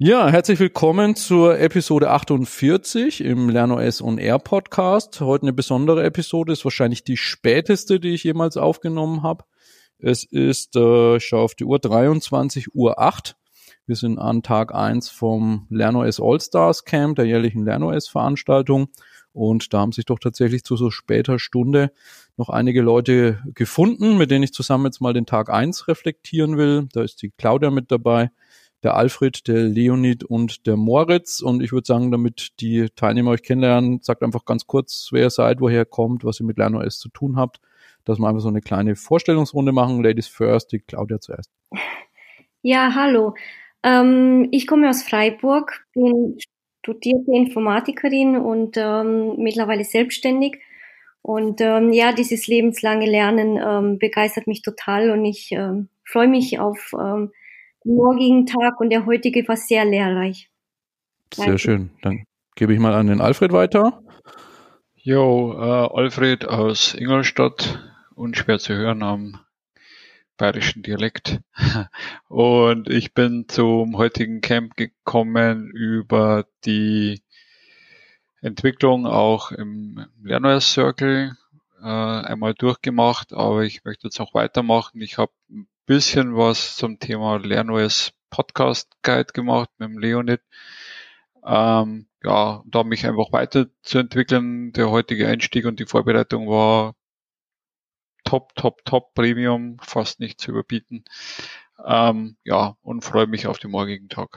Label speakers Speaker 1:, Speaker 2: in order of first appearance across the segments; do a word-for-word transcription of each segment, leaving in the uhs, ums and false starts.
Speaker 1: Ja, herzlich willkommen zur Episode achtundvierzig im LernOS On Air Podcast. Heute eine besondere Episode, ist wahrscheinlich die späteste, die ich jemals aufgenommen habe. Es ist, äh, ich schaue auf die Uhr, dreiundzwanzig Uhr acht. Wir sind an Tag eins vom LernOS All-Stars Camp, der jährlichen LernOS-Veranstaltung. Und da haben sich doch tatsächlich zu so später Stunde noch einige Leute gefunden, mit denen ich zusammen jetzt mal den Tag eins reflektieren will. Da ist die Claudia mit dabei, der Alfred, der Leonid und der Moritz. Und ich würde sagen, damit die Teilnehmer euch kennenlernen, sagt einfach ganz kurz, wer ihr seid, woher ihr kommt, was ihr mit LernOS zu tun habt, dass wir einfach so eine kleine Vorstellungsrunde machen. Ladies first, die Claudia zuerst.
Speaker 2: Ja, hallo. Ähm, ich komme aus Freiburg, bin studierte Informatikerin und ähm, mittlerweile selbstständig. Und ähm, ja, dieses lebenslange Lernen ähm, begeistert mich total und ich ähm, freue mich auf ähm, den morgigen Tag und der heutige war sehr lehrreich.
Speaker 1: Sehr
Speaker 2: Danke.
Speaker 1: schön. Dann gebe ich mal an den Alfred weiter.
Speaker 3: Jo, äh, Alfred aus Ingolstadt, unschwer zu hören am bayerischen Dialekt. Und ich bin zum heutigen Camp gekommen über die Entwicklung auch im LernOS Circle, äh, einmal durchgemacht, aber ich möchte jetzt auch weitermachen. Ich habe ein bisschen was zum Thema LernOS Podcast Guide gemacht mit dem Leonid. Ähm, ja, da mich einfach weiterzuentwickeln. Der heutige Einstieg und die Vorbereitung war top, top, top, Premium, fast nicht zu überbieten. Ähm, ja, und freue mich auf den morgigen Tag.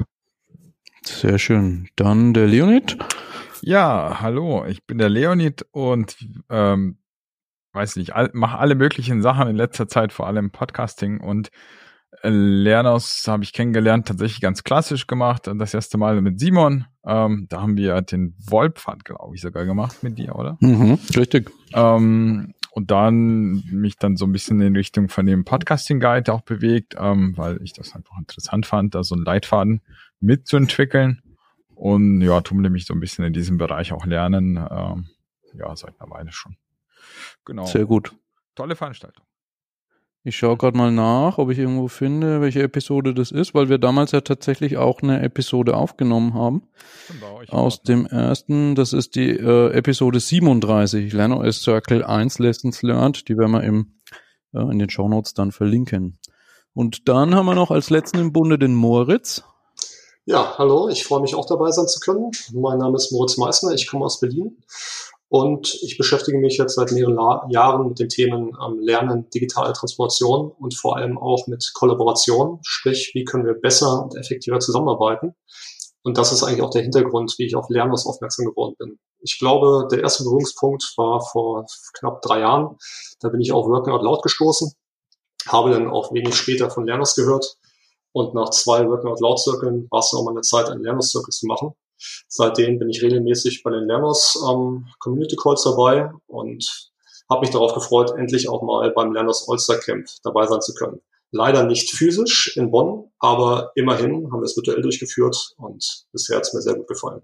Speaker 1: Sehr schön. Dann der Leonid.
Speaker 4: Ja, hallo, ich bin der Leonid und ähm, weiß nicht, all, mache alle möglichen Sachen in letzter Zeit, vor allem Podcasting und äh, LernOS habe ich kennengelernt, tatsächlich ganz klassisch gemacht. Das erste Mal mit Simon. Ähm, da haben wir den Wollpfad, glaube ich, sogar gemacht mit dir, oder?
Speaker 1: Mhm, richtig.
Speaker 4: Ähm, und dann mich dann so ein bisschen in Richtung von dem Podcasting Guide auch bewegt, ähm, weil ich das einfach interessant fand, da so einen Leitfaden mitzuentwickeln. Und ja, tummle mich so ein bisschen in diesem Bereich auch lernen. Ähm, ja, seit einer Weile schon. Genau.
Speaker 1: Sehr gut.
Speaker 4: Tolle Veranstaltung.
Speaker 1: Ich schaue gerade mal nach, ob ich irgendwo finde, welche Episode das ist, weil wir damals ja tatsächlich auch eine Episode aufgenommen haben. Aus dem ersten, das ist die äh, Episode siebenunddreißig, LernOS Circle eins Lessons Learned, die werden wir im, äh, in den Shownotes dann verlinken. Und dann haben wir noch als letzten im Bunde den Moritz.
Speaker 5: Ja, hallo, ich freue mich auch dabei sein zu können. Mein Name ist Moritz Meissner, ich komme aus Berlin und ich beschäftige mich jetzt seit mehreren La- Jahren mit den Themen ähm, Lernen, digitale Transformation und vor allem auch mit Kollaboration, sprich, wie können wir besser und effektiver zusammenarbeiten. Und das ist eigentlich auch der Hintergrund, wie ich auf LernOS aufmerksam geworden bin. Ich glaube, der erste Berührungspunkt war vor knapp drei Jahren. Da bin ich auf Working Out Loud gestoßen, habe dann auch wenig später von LernOS gehört. Und nach zwei Working Out Loud Circles war es dann auch mal eine Zeit, einen LernOS Circle zu machen. Seitdem bin ich regelmäßig bei den LernOS ähm, Community Calls dabei und habe mich darauf gefreut, endlich auch mal beim LernOS All-Star Camp dabei sein zu können. Leider nicht physisch in Bonn, aber immerhin haben wir es virtuell durchgeführt und bisher hat es mir sehr gut gefallen.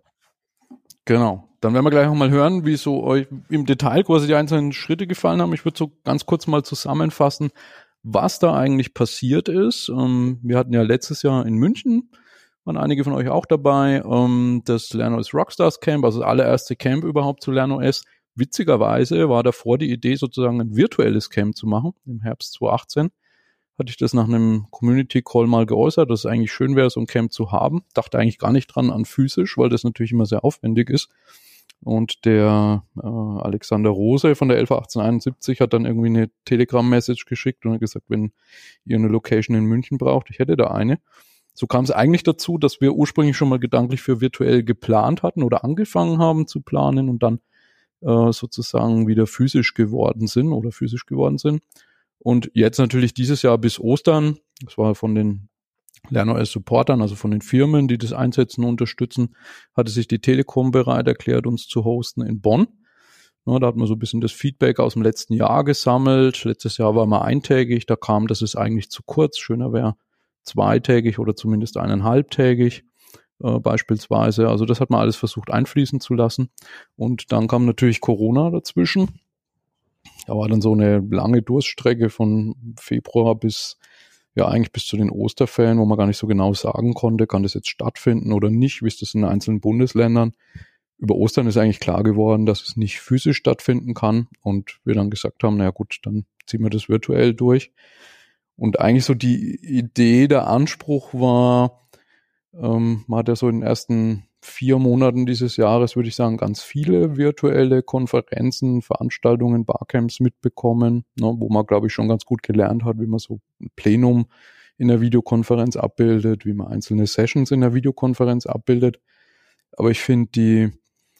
Speaker 1: Genau. Dann werden wir gleich noch mal hören, wie so euch im Detail quasi die einzelnen Schritte gefallen haben. Ich würde so ganz kurz mal zusammenfassen, was da eigentlich passiert ist. Ähm, wir hatten ja letztes Jahr in München, waren einige von euch auch dabei, ähm, das LernOS Rockstars Camp, also das allererste Camp überhaupt zu LernOS. Witzigerweise war davor die Idee, sozusagen ein virtuelles Camp zu machen. Im Herbst zwanzig achtzehn hatte ich das nach einem Community Call mal geäußert, dass es eigentlich schön wäre, so ein Camp zu haben. Dachte eigentlich gar nicht dran an physisch, weil das natürlich immer sehr aufwendig ist. Und der äh, Alexander Rose von der elf achtzehnhunderteinundsiebzig hat dann irgendwie eine Telegram-Message geschickt und hat gesagt, wenn ihr eine Location in München braucht, ich hätte da eine. So kam es eigentlich dazu, dass wir ursprünglich schon mal gedanklich für virtuell geplant hatten oder angefangen haben zu planen und dann äh, sozusagen wieder physisch geworden sind oder physisch geworden sind. Und jetzt natürlich dieses Jahr bis Ostern, das war von den LernOS-Supportern, also von den Firmen, die das einsetzen und unterstützen, hatte sich die Telekom bereit erklärt, uns zu hosten in Bonn. Ja, da hat man so ein bisschen das Feedback aus dem letzten Jahr gesammelt. Letztes Jahr war mal eintägig, da kam, das ist eigentlich zu kurz. Schöner wäre zweitägig oder zumindest eineinhalbtägig äh, beispielsweise. Also das hat man alles versucht einfließen zu lassen. Und dann kam natürlich Corona dazwischen. Da war dann so eine lange Durststrecke von Februar bis ja eigentlich bis zu den Osterferien, wo man gar nicht so genau sagen konnte, kann das jetzt stattfinden oder nicht, wie ist das in einzelnen Bundesländern. Über Ostern ist eigentlich klar geworden, dass es nicht physisch stattfinden kann und wir dann gesagt haben, naja gut, dann ziehen wir das virtuell durch. Und eigentlich so die Idee, der Anspruch war, ähm, man hat ja so in den ersten vier Monaten dieses Jahres, würde ich sagen, ganz viele virtuelle Konferenzen, Veranstaltungen, Barcamps mitbekommen, ne, wo man, glaube ich, schon ganz gut gelernt hat, wie man so ein Plenum in der Videokonferenz abbildet, wie man einzelne Sessions in der Videokonferenz abbildet. Aber ich finde die,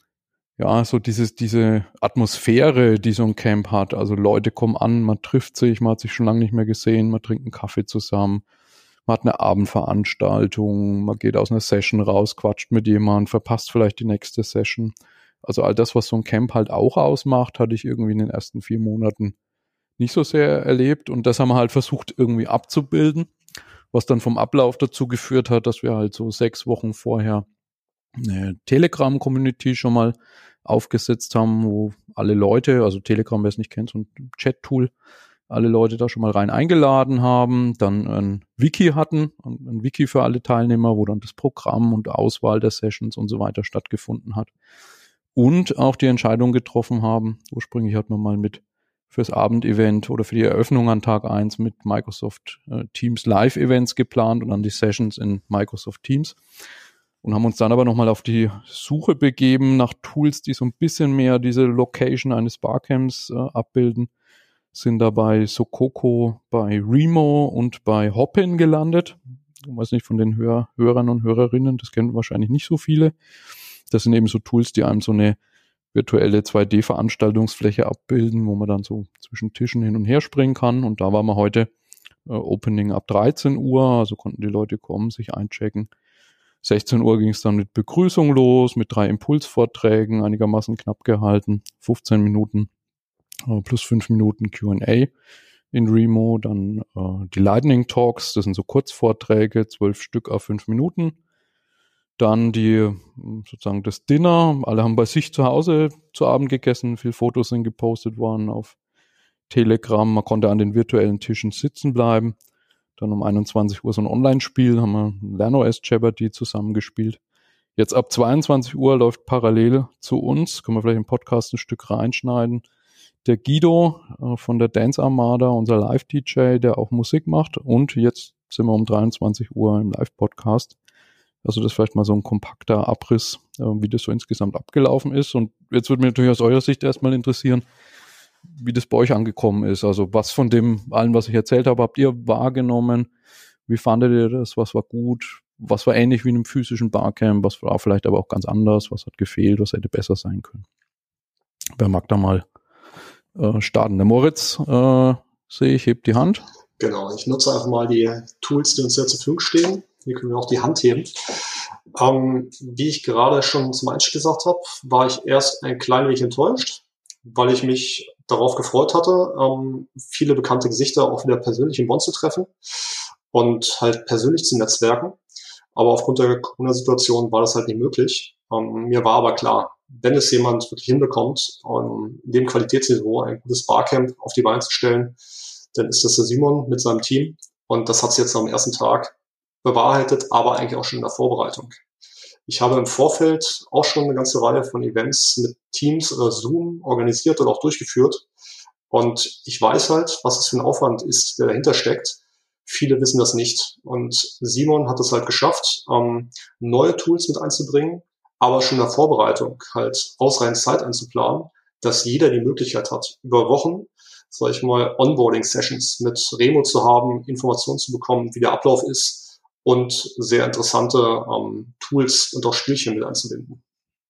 Speaker 1: ja, so dieses, diese Atmosphäre, die so ein Camp hat, also Leute kommen an, man trifft sich, man hat sich schon lange nicht mehr gesehen, man trinkt einen Kaffee zusammen, man hat eine Abendveranstaltung, man geht aus einer Session raus, quatscht mit jemandem, verpasst vielleicht die nächste Session. Also all das, was so ein Camp halt auch ausmacht, hatte ich irgendwie in den ersten vier Monaten nicht so sehr erlebt. Und das haben wir halt versucht irgendwie abzubilden, was dann vom Ablauf dazu geführt hat, dass wir halt so sechs Wochen vorher eine Telegram-Community schon mal aufgesetzt haben, wo alle Leute, also Telegram, wer es nicht kennt, so ein Chat-Tool, alle Leute da schon mal rein eingeladen haben, dann ein Wiki hatten, ein Wiki für alle Teilnehmer, wo dann das Programm und Auswahl der Sessions und so weiter stattgefunden hat. Und auch die Entscheidung getroffen haben, ursprünglich hat man mal mit fürs Abendevent oder für die Eröffnung an Tag eins mit Microsoft äh, Teams Live-Events geplant und dann die Sessions in Microsoft Teams. Und haben uns dann aber nochmal auf die Suche begeben nach Tools, die so ein bisschen mehr diese Location eines Barcamps äh, abbilden. Sind dabei Sokoko, bei Remo und bei Hopin gelandet. Ich weiß nicht, von den Hör- Hörern und Hörerinnen, das kennen wahrscheinlich nicht so viele. Das sind eben so Tools, die einem so eine virtuelle zwei D-Veranstaltungsfläche abbilden, wo man dann so zwischen Tischen hin und her springen kann. Und da waren wir heute äh, Opening ab dreizehn Uhr, also konnten die Leute kommen, sich einchecken. sechzehn Uhr ging es dann mit Begrüßung los, mit drei Impulsvorträgen, einigermaßen knapp gehalten, fünfzehn Minuten äh, plus fünf Minuten Q und A in Remo, dann äh, die Lightning Talks, das sind so Kurzvorträge, zwölf Stück auf fünf Minuten. Dann die, sozusagen das Dinner, alle haben bei sich zu Hause zu Abend gegessen, viele Fotos sind gepostet worden auf Telegram, man konnte an den virtuellen Tischen sitzen bleiben. Dann um einundzwanzig Uhr so ein Online-Spiel, haben wir LernOS Jeopardy zusammengespielt. Jetzt ab zweiundzwanzig Uhr läuft parallel zu uns, können wir vielleicht im Podcast ein Stück reinschneiden, der Guido äh, von der Dance Armada, unser Live-D J, der auch Musik macht. Und jetzt sind wir um dreiundzwanzig Uhr im Live-Podcast. Also das ist vielleicht mal so ein kompakter Abriss, äh, wie das so insgesamt abgelaufen ist. Und jetzt würde mich natürlich aus eurer Sicht erstmal interessieren, wie das bei euch angekommen ist. Also was von dem allen, was ich erzählt habe, habt ihr wahrgenommen? Wie fandet ihr das? Was war gut? Was war ähnlich wie in einem physischen Barcamp? Was war vielleicht aber auch ganz anders? Was hat gefehlt? Was hätte besser sein können? Wer mag da mal äh, starten? Der Moritz, äh, sehe ich, hebt die Hand.
Speaker 5: Genau, ich nutze einfach mal die Tools, die uns hier zur Verfügung stehen. Hier können wir auch die Hand heben. Ähm, wie ich gerade schon zum Einstieg gesagt habe, war ich erst ein klein wenig enttäuscht, weil ich mich darauf gefreut hatte, ähm, viele bekannte Gesichter auch wieder persönlich in Bonn zu treffen und halt persönlich zu netzwerken. Aber aufgrund der Corona-Situation war das halt nicht möglich. Ähm, mir war aber klar, wenn es jemand wirklich hinbekommt, um in dem Qualitätsniveau ein gutes Barcamp auf die Beine zu stellen, dann ist das der Simon mit seinem Team. Und das hat sich jetzt am ersten Tag bewahrheitet, aber eigentlich auch schon in der Vorbereitung. Ich habe im Vorfeld auch schon eine ganze Reihe von Events mit Teams oder Zoom organisiert oder auch durchgeführt. Und ich weiß halt, was es für ein Aufwand ist, der dahinter steckt. Viele wissen das nicht. Und Simon hat es halt geschafft, ähm, neue Tools mit einzubringen, aber schon in der Vorbereitung halt ausreichend Zeit einzuplanen, dass jeder die Möglichkeit hat, über Wochen, sag ich mal, Onboarding-Sessions mit Remo zu haben, Informationen zu bekommen, wie der Ablauf ist, und sehr interessante ähm, Tools und auch Spielchen mit einzubinden.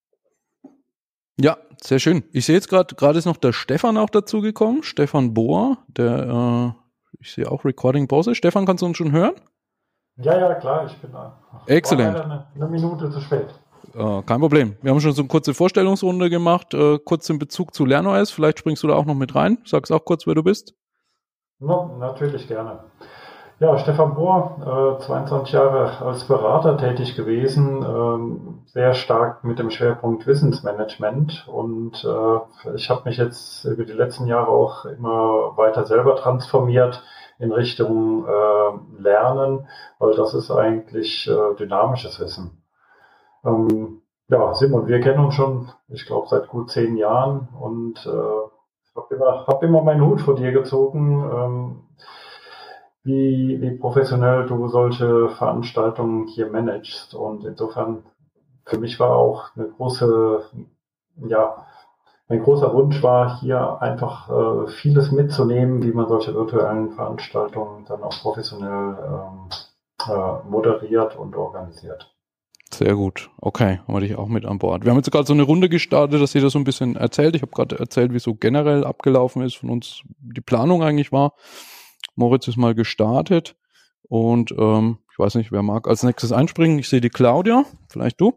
Speaker 1: Ja, sehr schön. Ich sehe jetzt gerade, gerade ist noch der Stefan auch dazu gekommen, Stefan Bohr, der, äh, ich sehe auch Recording Pause. Stefan, kannst du uns schon hören?
Speaker 6: Ja, ja, klar, ich bin da.
Speaker 1: Exzellent.
Speaker 6: War leider eine, eine Minute zu spät.
Speaker 1: Äh, kein Problem. Wir haben schon so eine kurze Vorstellungsrunde gemacht, äh, kurz in Bezug zu LernOS. Vielleicht springst du da auch noch mit rein. Sag's auch kurz, wer du bist.
Speaker 6: No, natürlich gerne. Ja, Stefan Bohr, äh, zweiundzwanzig Jahre als Berater tätig gewesen, ähm, sehr stark mit dem Schwerpunkt Wissensmanagement, und äh, ich habe mich jetzt über die letzten Jahre auch immer weiter selber transformiert in Richtung äh, Lernen, weil das ist eigentlich äh, dynamisches Wissen. Ähm, ja, Simon, wir kennen uns schon, ich glaube, seit gut zehn Jahren und äh, ich habe immer, hab immer meinen Hut vor dir gezogen, ähm, wie, wie professionell du solche Veranstaltungen hier managst. Und insofern, für mich war auch eine große, ja, mein großer Wunsch war hier einfach äh, vieles mitzunehmen, wie man solche virtuellen Veranstaltungen dann auch professionell ähm, äh, moderiert und organisiert.
Speaker 1: Sehr gut. Okay, haben wir dich auch mit an Bord. Wir haben jetzt gerade so eine Runde gestartet, dass jeder so ein bisschen erzählt. Ich habe gerade erzählt, wie so generell abgelaufen ist, von uns die Planung eigentlich war. Moritz ist mal gestartet und ähm, ich weiß nicht, wer mag als nächstes einspringen. Ich sehe die Claudia. Vielleicht du?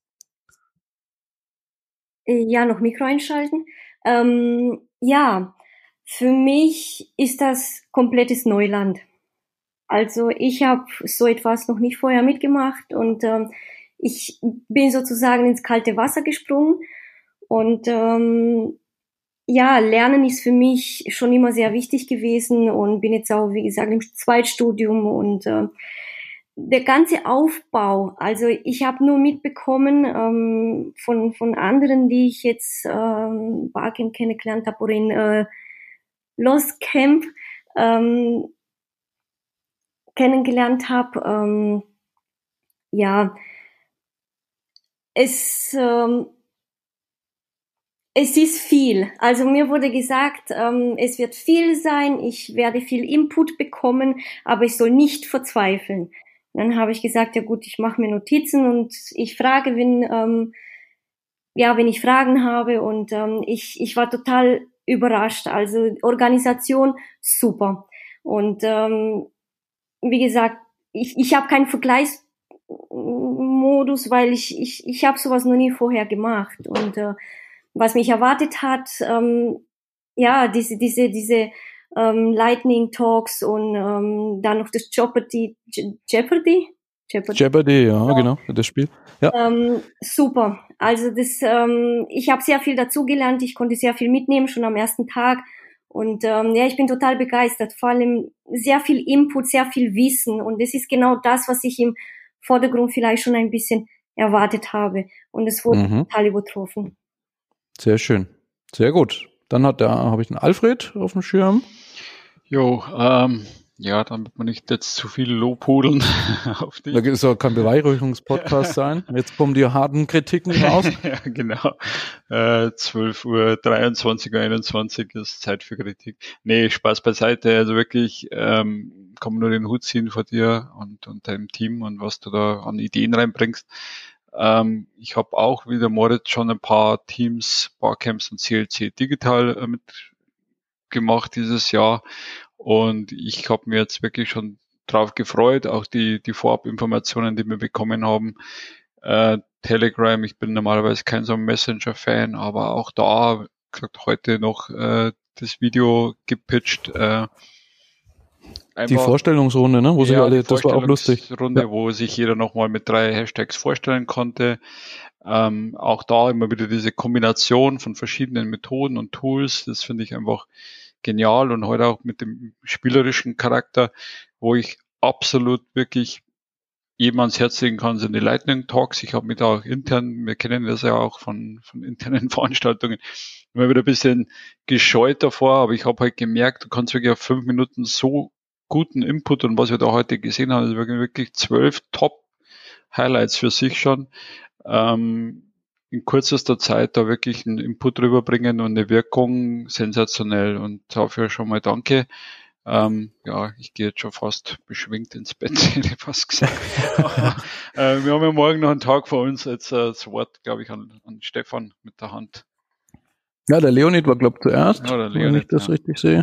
Speaker 2: Ja, noch Mikro einschalten. Ähm, ja, für mich ist das komplettes Neuland. Also ich habe so etwas noch nicht vorher mitgemacht und ähm, ich bin sozusagen ins kalte Wasser gesprungen und ähm, ja, Lernen ist für mich schon immer sehr wichtig gewesen und bin jetzt auch, wie gesagt, im Zweitstudium und äh, der ganze Aufbau, also ich habe nur mitbekommen ähm, von von anderen, die ich jetzt ähm, Barcamp kennengelernt habe oder in äh, Lost Camp ähm, kennengelernt habe, ähm, ja, es ähm, es ist viel. Also mir wurde gesagt, ähm, es wird viel sein, ich werde viel Input bekommen, aber ich soll nicht verzweifeln. Dann habe ich gesagt, ja gut, ich mache mir Notizen und ich frage, wenn ähm, ja, wenn ich Fragen habe und ähm, ich ich war total überrascht. Also Organisation super und ähm, wie gesagt, ich ich habe keinen Vergleichsmodus, weil ich ich ich habe sowas noch nie vorher gemacht und äh, was mich erwartet hat, ähm, ja, diese diese diese ähm, Lightning Talks und ähm, dann noch das Jeopardy Jeopardy
Speaker 1: Jeopardy, Jeopardy ja, ja, genau, das Spiel. Ja.
Speaker 2: Ähm, super. Also das, ähm, ich habe sehr viel dazugelernt. Ich konnte sehr viel mitnehmen schon am ersten Tag. Und ähm, ja, ich bin total begeistert. Vor allem sehr viel Input, sehr viel Wissen. Und das ist genau das, was ich im Vordergrund vielleicht schon ein bisschen erwartet habe. Und es wurde mhm. total übertroffen.
Speaker 1: Sehr schön. Sehr gut. Dann hat da habe ich den Alfred auf dem Schirm.
Speaker 3: Jo, ähm, ja, damit man nicht jetzt zu viel Lobhudeln auf dich.
Speaker 1: Da soll kein Beweihräucherungspodcast sein. Jetzt kommen die harten Kritiken raus.
Speaker 3: Ja, genau. Äh, zwölf Uhr dreiundzwanzig Uhr einundzwanzig ist Zeit für Kritik. Nee, Spaß beiseite. Also wirklich, ähm, kann man nur den Hut ziehen vor dir und, und deinem Team und was du da an Ideen reinbringst. Ähm, ich habe auch wie der Moritz schon ein paar Teams, Barcamps und C L C digital äh, mitgemacht dieses Jahr. Und ich habe mir jetzt wirklich schon drauf gefreut, auch die die Vorabinformationen, die wir bekommen haben. Äh, Telegram, ich bin normalerweise kein so ein Messenger-Fan, aber auch da, gesagt, heute noch äh, das Video gepitcht. Äh,
Speaker 1: die Vorstellungsrunde, ne? Wo ja, sich alle, das war auch lustig.
Speaker 3: Runde, ja. Wo sich jeder nochmal mit drei Hashtags vorstellen konnte. Ähm, auch da immer wieder diese Kombination von verschiedenen Methoden und Tools, das finde ich einfach genial und heute auch mit dem spielerischen Charakter, wo ich absolut wirklich jedem ans Herz legen kann, sind die Lightning Talks. Ich habe mich da auch intern, wir kennen das ja auch von, von internen Veranstaltungen, immer wieder ein bisschen gescheut davor, aber ich habe halt gemerkt, du kannst wirklich auf fünf Minuten so guten Input und was wir da heute gesehen haben, ist wirklich zwölf Top-Highlights für sich schon. Ähm, in kürzester Zeit da wirklich einen Input rüberbringen und eine Wirkung sensationell und dafür schon mal danke. Ähm, ja, ich gehe jetzt schon fast beschwingt ins Bett, hätte ich fast gesagt. Aber, äh, wir haben ja morgen noch einen Tag vor uns. Jetzt äh, das Wort, glaube ich, an, an Stefan mit der Hand.
Speaker 1: Ja, der Leonid war, glaube ich, zuerst, ja, der Leonid, wenn ich das ja. richtig sehe.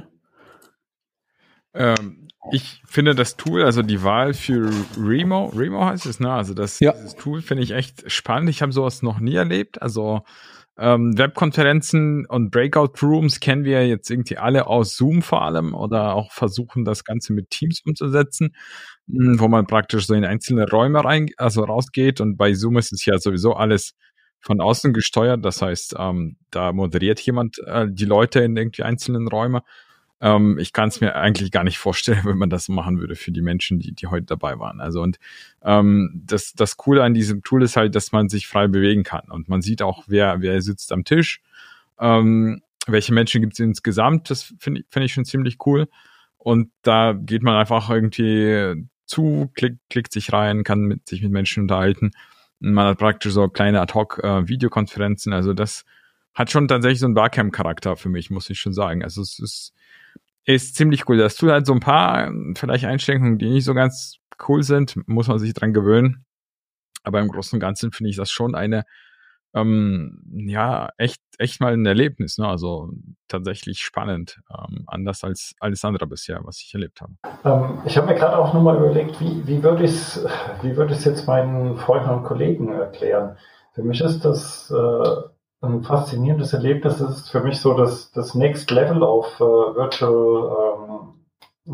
Speaker 4: Ähm, ich finde das Tool, also die Wahl für Remo, Remo heißt es, ne? Also das, ja. dieses Tool finde ich echt spannend. Ich habe sowas noch nie erlebt. Also ähm, Webkonferenzen und Breakout-Rooms kennen wir jetzt irgendwie alle aus Zoom vor allem oder auch versuchen, das Ganze mit Teams umzusetzen, wo man praktisch so in einzelne Räume rein, also rausgeht. Und bei Zoom ist es ja sowieso alles von außen gesteuert. Das heißt, ähm, da moderiert jemand äh, die Leute in irgendwie einzelnen Räume. Ähm, ich kann es mir eigentlich gar nicht vorstellen, wenn man das machen würde für die Menschen, die, die heute dabei waren. Also und ähm, das, das Coole an diesem Tool ist halt, dass man sich frei bewegen kann und man sieht auch, wer, wer sitzt am Tisch, ähm, welche Menschen gibt es insgesamt. Das finde ich, finde ich schon ziemlich cool. Und da geht man einfach irgendwie zu, klickt, klickt sich rein, kann mit, sich mit Menschen unterhalten. Und man hat praktisch so kleine Ad-Hoc-Videokonferenzen. Also das hat schon tatsächlich so einen Barcamp-Charakter für mich, muss ich schon sagen. Also es ist, ist ziemlich cool. Das tut halt so ein paar vielleicht Einschränkungen, die nicht so ganz cool sind, muss man sich dran gewöhnen. Aber im Großen und Ganzen finde ich das schon eine Ähm, ja, echt, echt mal ein Erlebnis, ne? Also tatsächlich spannend, ähm, anders als alles andere bisher, was ich erlebt habe.
Speaker 6: Ähm, ich habe mir gerade auch nochmal überlegt, wie, wie würde ich es wie würde ich es jetzt meinen Freunden und Kollegen erklären? Für mich ist das äh, ein faszinierendes Erlebnis. Das ist für mich so das, das Next Level auf äh, Virtual, ähm,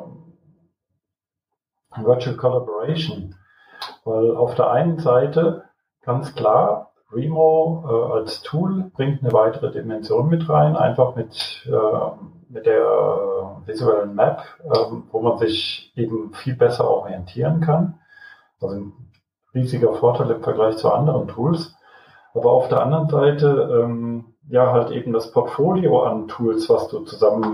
Speaker 6: äh, Virtual Collaboration. Weil auf der einen Seite ganz klar, Remo äh, als Tool bringt eine weitere Dimension mit rein, einfach mit, äh, mit der äh, visuellen Map, äh, wo man sich eben viel besser orientieren kann. Also ein riesiger Vorteil im Vergleich zu anderen Tools. Aber auf der anderen Seite, ähm, ja, halt eben das Portfolio an Tools, was du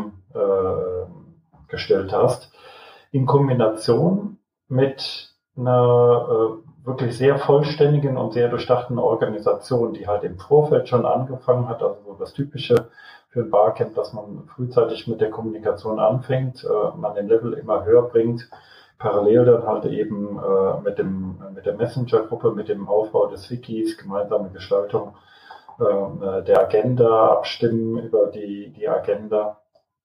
Speaker 6: zusammengestellt äh, hast, in Kombination mit einer äh, wirklich sehr vollständigen und sehr durchdachten Organisation, die halt im Vorfeld schon angefangen hat, also so das Typische für ein Barcamp, dass man frühzeitig mit der Kommunikation anfängt, äh, man den Level immer höher bringt, parallel dann halt eben äh, mit dem mit der Messenger-Gruppe, mit dem Aufbau des Wikis, gemeinsame Gestaltung äh, der Agenda, abstimmen über die, die Agenda.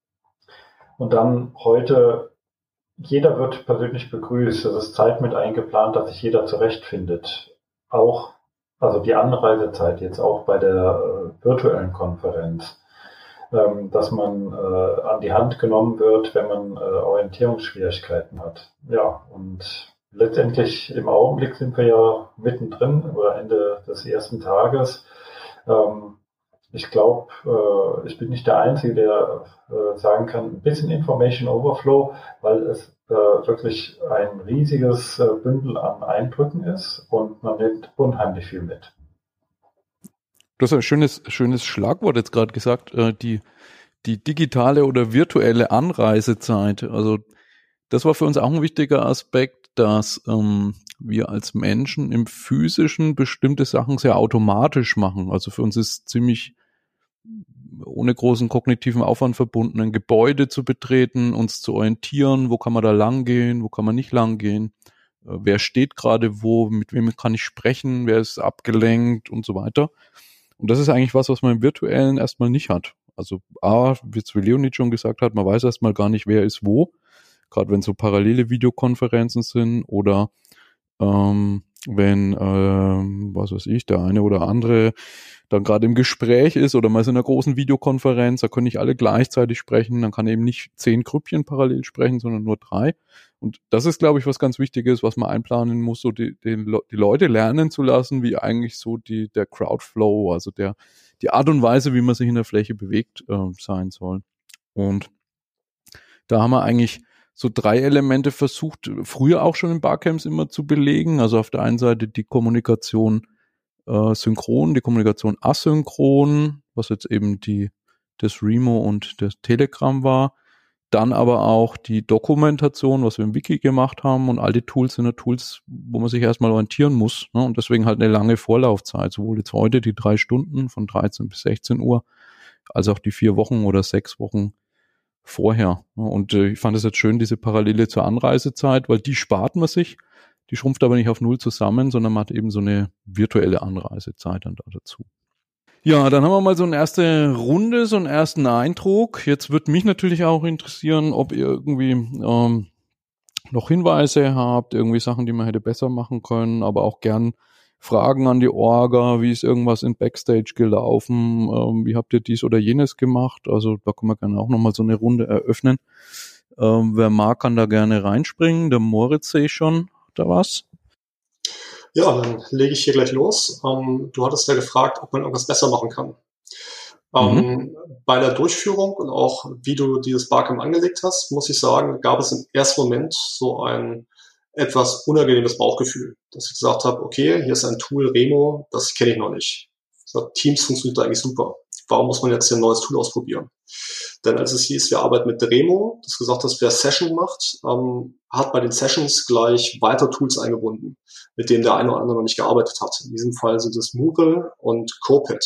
Speaker 6: Und dann heute jeder wird persönlich begrüßt. Es ist Zeit mit eingeplant, dass sich jeder zurechtfindet. Auch, also die Anreisezeit jetzt auch bei der äh, virtuellen Konferenz, ähm, dass man äh, an die Hand genommen wird, wenn man äh, Orientierungsschwierigkeiten hat. Ja, und letztendlich im Augenblick sind wir ja mittendrin oder Ende des ersten Tages. Ähm, Ich glaube, äh, ich bin nicht der Einzige, der äh, sagen kann, ein bisschen Information Overflow, weil es äh, wirklich ein riesiges äh, Bündel an Eindrücken ist und man nimmt unheimlich viel mit.
Speaker 1: Du hast ein schönes, schönes Schlagwort jetzt gerade gesagt, äh, die, die digitale oder virtuelle Anreisezeit. Also das war für uns auch ein wichtiger Aspekt, dass ähm, wir als Menschen im Physischen bestimmte Sachen sehr automatisch machen. Also für uns ist ziemlich ohne großen kognitiven Aufwand verbunden, ein Gebäude zu betreten, uns zu orientieren, wo kann man da lang gehen, wo kann man nicht lang gehen, äh, wer steht gerade wo, mit wem kann ich sprechen, wer ist abgelenkt und so weiter. Und das ist eigentlich was, was man im Virtuellen erstmal nicht hat. Also A, wie es Leonid schon gesagt hat, man weiß erstmal gar nicht, wer ist wo, gerade wenn so parallele Videokonferenzen sind oder ähm, wenn, ähm, was weiß ich, der eine oder andere dann gerade im Gespräch ist oder mal in einer großen Videokonferenz, da können nicht alle gleichzeitig sprechen, dann kann eben nicht zehn Grüppchen parallel sprechen, sondern nur drei. Und das ist, glaube ich, was ganz Wichtiges, was man einplanen muss, so die, die, die Leute lernen zu lassen, wie eigentlich so die, der Crowdflow, also der, die Art und Weise, wie man sich in der Fläche bewegt, äh, sein soll. Und da haben wir eigentlich so drei Elemente versucht, früher auch schon in Barcamps immer zu belegen. Also auf der einen Seite die Kommunikation äh, synchron, die Kommunikation asynchron, was jetzt eben die das Remo und das Telegram war. Dann aber auch die Dokumentation, was wir im Wiki gemacht haben, und all die Tools sind ja Tools, wo man sich erstmal orientieren muss, ne? Und deswegen halt eine lange Vorlaufzeit, sowohl jetzt heute die drei Stunden von dreizehn bis sechzehn Uhr, als auch die vier Wochen oder sechs Wochen vorher. Und äh, ich fand es jetzt schön, diese Parallele zur Anreisezeit, weil die spart man sich, die schrumpft aber nicht auf null zusammen, sondern man hat eben so eine virtuelle Anreisezeit dann da dazu. Ja, dann haben wir mal so eine erste Runde, so einen ersten Eindruck. Jetzt würde mich natürlich auch interessieren, ob ihr irgendwie ähm, noch Hinweise habt, irgendwie Sachen, die man hätte besser machen können, aber auch gern Fragen an die Orga, wie ist irgendwas in Backstage gelaufen, ähm, wie habt ihr dies oder jenes gemacht? Also da können wir gerne auch nochmal so eine Runde eröffnen. Ähm, wer mag, kann da gerne reinspringen. Der Moritz sehe ich schon, da was?
Speaker 5: Ja, dann lege ich hier gleich los. Ähm, du hattest ja gefragt, ob man irgendwas besser machen kann. Ähm, bei der Durchführung und auch wie du dieses Barcamp angelegt hast, muss ich sagen, gab es im ersten Moment so ein etwas unangenehmes Bauchgefühl, dass ich gesagt habe, okay, hier ist ein Tool Remo, das kenne ich noch nicht. So, Teams funktioniert eigentlich super. Warum muss man jetzt hier ein neues Tool ausprobieren? Denn als es hieß, wir arbeiten mit Remo, das gesagt hast, wer Session macht, ähm, hat bei den Sessions gleich weitere Tools eingebunden, mit denen der eine oder andere noch nicht gearbeitet hat. In diesem Fall sind es Moodle und Copad.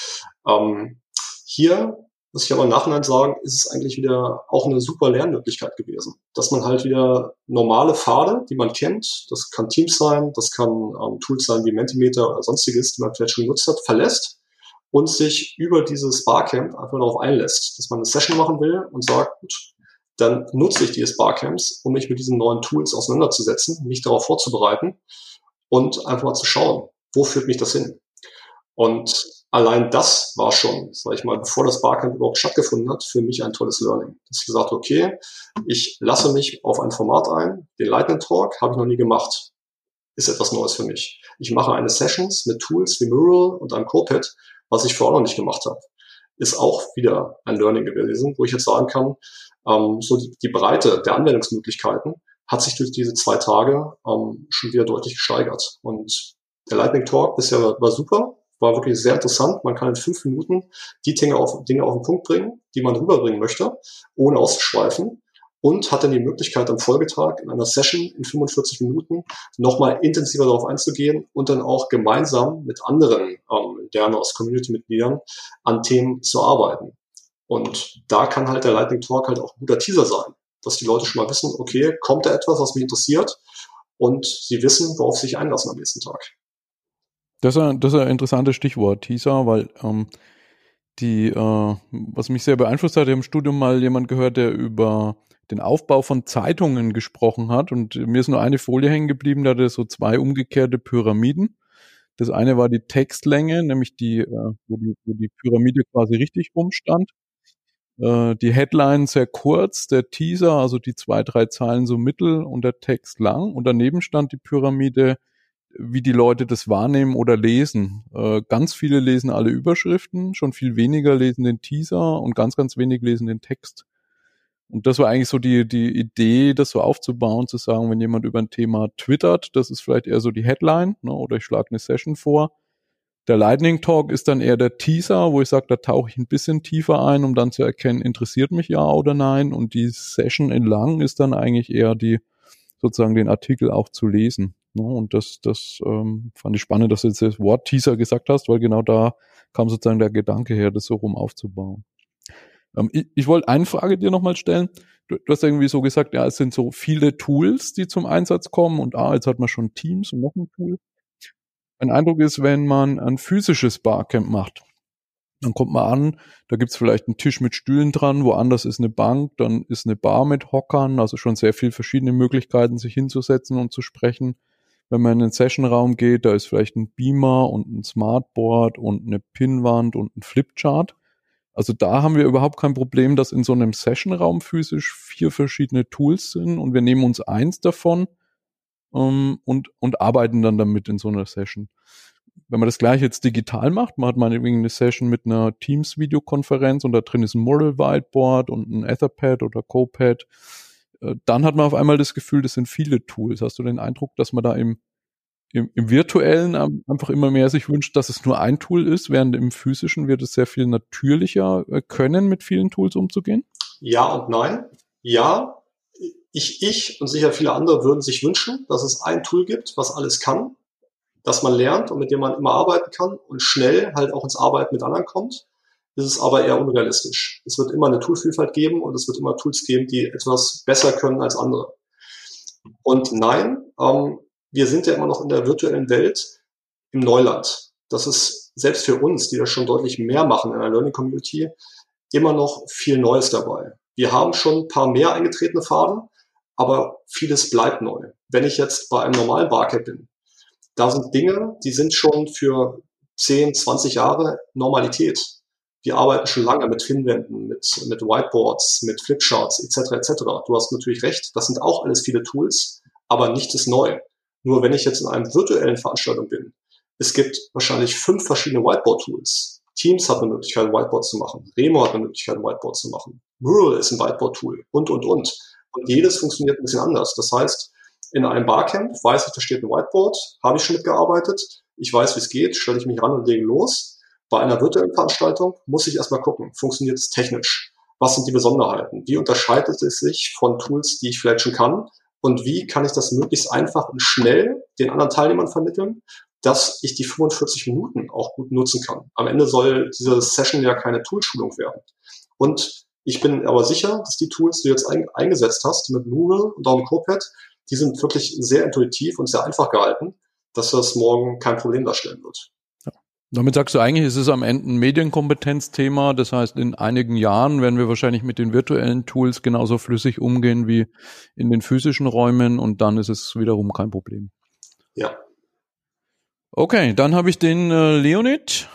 Speaker 5: Ähm, hier muss ich aber im Nachhinein sagen, ist es eigentlich wieder auch eine super Lernmöglichkeit gewesen. Dass man halt wieder normale Pfade, die man kennt, das kann Teams sein, das kann ähm, Tools sein wie Mentimeter oder sonstiges, die man vielleicht schon genutzt hat, verlässt und sich über dieses Barcamp einfach darauf einlässt, dass man eine Session machen will und sagt, gut, dann nutze ich dieses Barcamps, um mich mit diesen neuen Tools auseinanderzusetzen, mich darauf vorzubereiten und einfach mal zu schauen, wo führt mich das hin? Und allein das war schon, sag ich mal, bevor das Barcamp überhaupt stattgefunden hat, für mich ein tolles Learning. Dass ich gesagt habe, okay, ich lasse mich auf ein Format ein, den Lightning Talk habe ich noch nie gemacht, ist etwas Neues für mich. Ich mache eine Sessions mit Tools wie Mural und einem Copad, was ich vorher noch nicht gemacht habe. Ist auch wieder ein Learning gewesen, wo ich jetzt sagen kann, ähm, so die, die Breite der Anwendungsmöglichkeiten hat sich durch diese zwei Tage ähm, schon wieder deutlich gesteigert. Und der Lightning Talk bisher war, war super. War wirklich sehr interessant. Man kann in fünf Minuten die Dinge auf, Dinge auf den Punkt bringen, die man rüberbringen möchte, ohne auszuschweifen. Und hat dann die Möglichkeit, am Folgetag in einer Session in fünfundvierzig Minuten nochmal intensiver darauf einzugehen und dann auch gemeinsam mit anderen ähm, Lerners, Community-Mitgliedern an Themen zu arbeiten. Und da kann halt der Lightning Talk halt auch ein guter Teaser sein, dass die Leute schon mal wissen, okay, kommt da etwas, was mich interessiert? Und sie wissen, worauf sie sich einlassen am nächsten Tag.
Speaker 1: Das ist ein, das ist ein interessantes Stichwort, Teaser, weil ähm, die, äh, was mich sehr beeinflusst hat, ich habe im Studium mal jemand gehört, der über den Aufbau von Zeitungen gesprochen hat und mir ist nur eine Folie hängen geblieben, da hatte so zwei umgekehrte Pyramiden. Das eine war die Textlänge, nämlich die, äh, wo die, wo die Pyramide quasi richtig rumstand. Äh, die Headline sehr kurz, der Teaser, also die zwei, drei Zeilen so mittel und der Text lang und daneben stand die Pyramide, wie die Leute das wahrnehmen oder lesen. Äh, ganz viele lesen alle Überschriften, schon viel weniger lesen den Teaser und ganz, ganz wenig lesen den Text. Und das war eigentlich so die, die Idee, das so aufzubauen, zu sagen, wenn jemand über ein Thema twittert, das ist vielleicht eher so die Headline, ne, oder ich schlage eine Session vor. Der Lightning Talk ist dann eher der Teaser, wo ich sage, da tauche ich ein bisschen tiefer ein, um dann zu erkennen, interessiert mich ja oder nein. Und die Session in lang ist dann eigentlich eher die, sozusagen den Artikel auch zu lesen. Und das, das ähm, fand ich spannend, dass du jetzt das Wort Teaser gesagt hast, weil genau da kam sozusagen der Gedanke her, das so rum aufzubauen. Ähm, ich, ich wollte eine Frage dir nochmal stellen. Du, du hast irgendwie so gesagt, ja, es sind so viele Tools, die zum Einsatz kommen und ah, jetzt hat man schon Teams und noch ein Tool. Mein Eindruck ist, wenn man ein physisches Barcamp macht, dann kommt man an, da gibt's vielleicht einen Tisch mit Stühlen dran, woanders ist eine Bank, dann ist eine Bar mit Hockern, also schon sehr viel verschiedene Möglichkeiten, sich hinzusetzen und zu sprechen. Wenn man in den Sessionraum geht, da ist vielleicht ein Beamer und ein Smartboard und eine Pinnwand und ein Flipchart. Also da haben wir überhaupt kein Problem, dass in so einem Sessionraum physisch vier verschiedene Tools sind und wir nehmen uns eins davon um, und, und arbeiten dann damit in so einer Session. Wenn man das gleiche jetzt digital macht, man hat meinetwegen eine Session mit einer Teams-Videokonferenz und da drin ist ein Mural-Whiteboard und ein Etherpad oder Copad, dann hat man auf einmal das Gefühl, das sind viele Tools. Hast du den Eindruck, dass man da im, im, im Virtuellen einfach immer mehr sich wünscht, dass es nur ein Tool ist, während im Physischen wird es sehr viel natürlicher können, mit vielen Tools umzugehen?
Speaker 5: Ja und nein. Ja, ich, ich und sicher viele andere würden sich wünschen, dass es ein Tool gibt, was alles kann, das man lernt und mit dem man immer arbeiten kann und schnell halt auch ins Arbeiten mit anderen kommt. Ist es aber eher unrealistisch. Es wird immer eine Toolvielfalt geben und es wird immer Tools geben, die etwas besser können als andere. Und nein, ähm, wir sind ja immer noch in der virtuellen Welt im Neuland. Das ist selbst für uns, die das schon deutlich mehr machen in einer Learning Community, immer noch viel Neues dabei. Wir haben schon ein paar mehr eingetretene Pfade, aber vieles bleibt neu. Wenn ich jetzt bei einem normalen Barcamp bin, da sind Dinge, die sind schon für zehn, zwanzig Jahre Normalität. Wir arbeiten schon lange mit Pinwänden, mit, mit Whiteboards, mit Flipcharts et cetera et cetera. Du hast natürlich recht, das sind auch alles viele Tools, aber nichts ist neu. Nur wenn ich jetzt in einer virtuellen Veranstaltung bin, es gibt wahrscheinlich fünf verschiedene Whiteboard-Tools, Teams hat eine Möglichkeit, ein Whiteboard zu machen. Remo hat eine Möglichkeit, ein Whiteboard zu machen. Mural ist ein Whiteboard-Tool und, und, und. Und jedes funktioniert ein bisschen anders. Das heißt, in einem Barcamp weiß ich, da steht ein Whiteboard, habe ich schon mitgearbeitet, ich weiß, wie es geht, stelle ich mich ran und lege los. Bei einer virtuellen Veranstaltung muss ich erstmal gucken, funktioniert es technisch? Was sind die Besonderheiten? Wie unterscheidet es sich von Tools, die ich vielleicht schon kann? Und wie kann ich das möglichst einfach und schnell den anderen Teilnehmern vermitteln, dass ich die fünfundvierzig Minuten auch gut nutzen kann? Am Ende soll diese Session ja keine Toolschulung werden. Und ich bin aber sicher, dass die Tools, die du jetzt ein, eingesetzt hast, mit Mural und auch mit CoPad, die sind wirklich sehr intuitiv und sehr einfach gehalten, dass das morgen kein Problem darstellen wird.
Speaker 1: Ja. Damit sagst du eigentlich, ist es am Ende ein Medienkompetenzthema. Das heißt, in einigen Jahren werden wir wahrscheinlich mit den virtuellen Tools genauso flüssig umgehen wie in den physischen Räumen und dann ist es wiederum kein Problem.
Speaker 5: Ja.
Speaker 1: Okay, dann habe ich den äh, Leonid.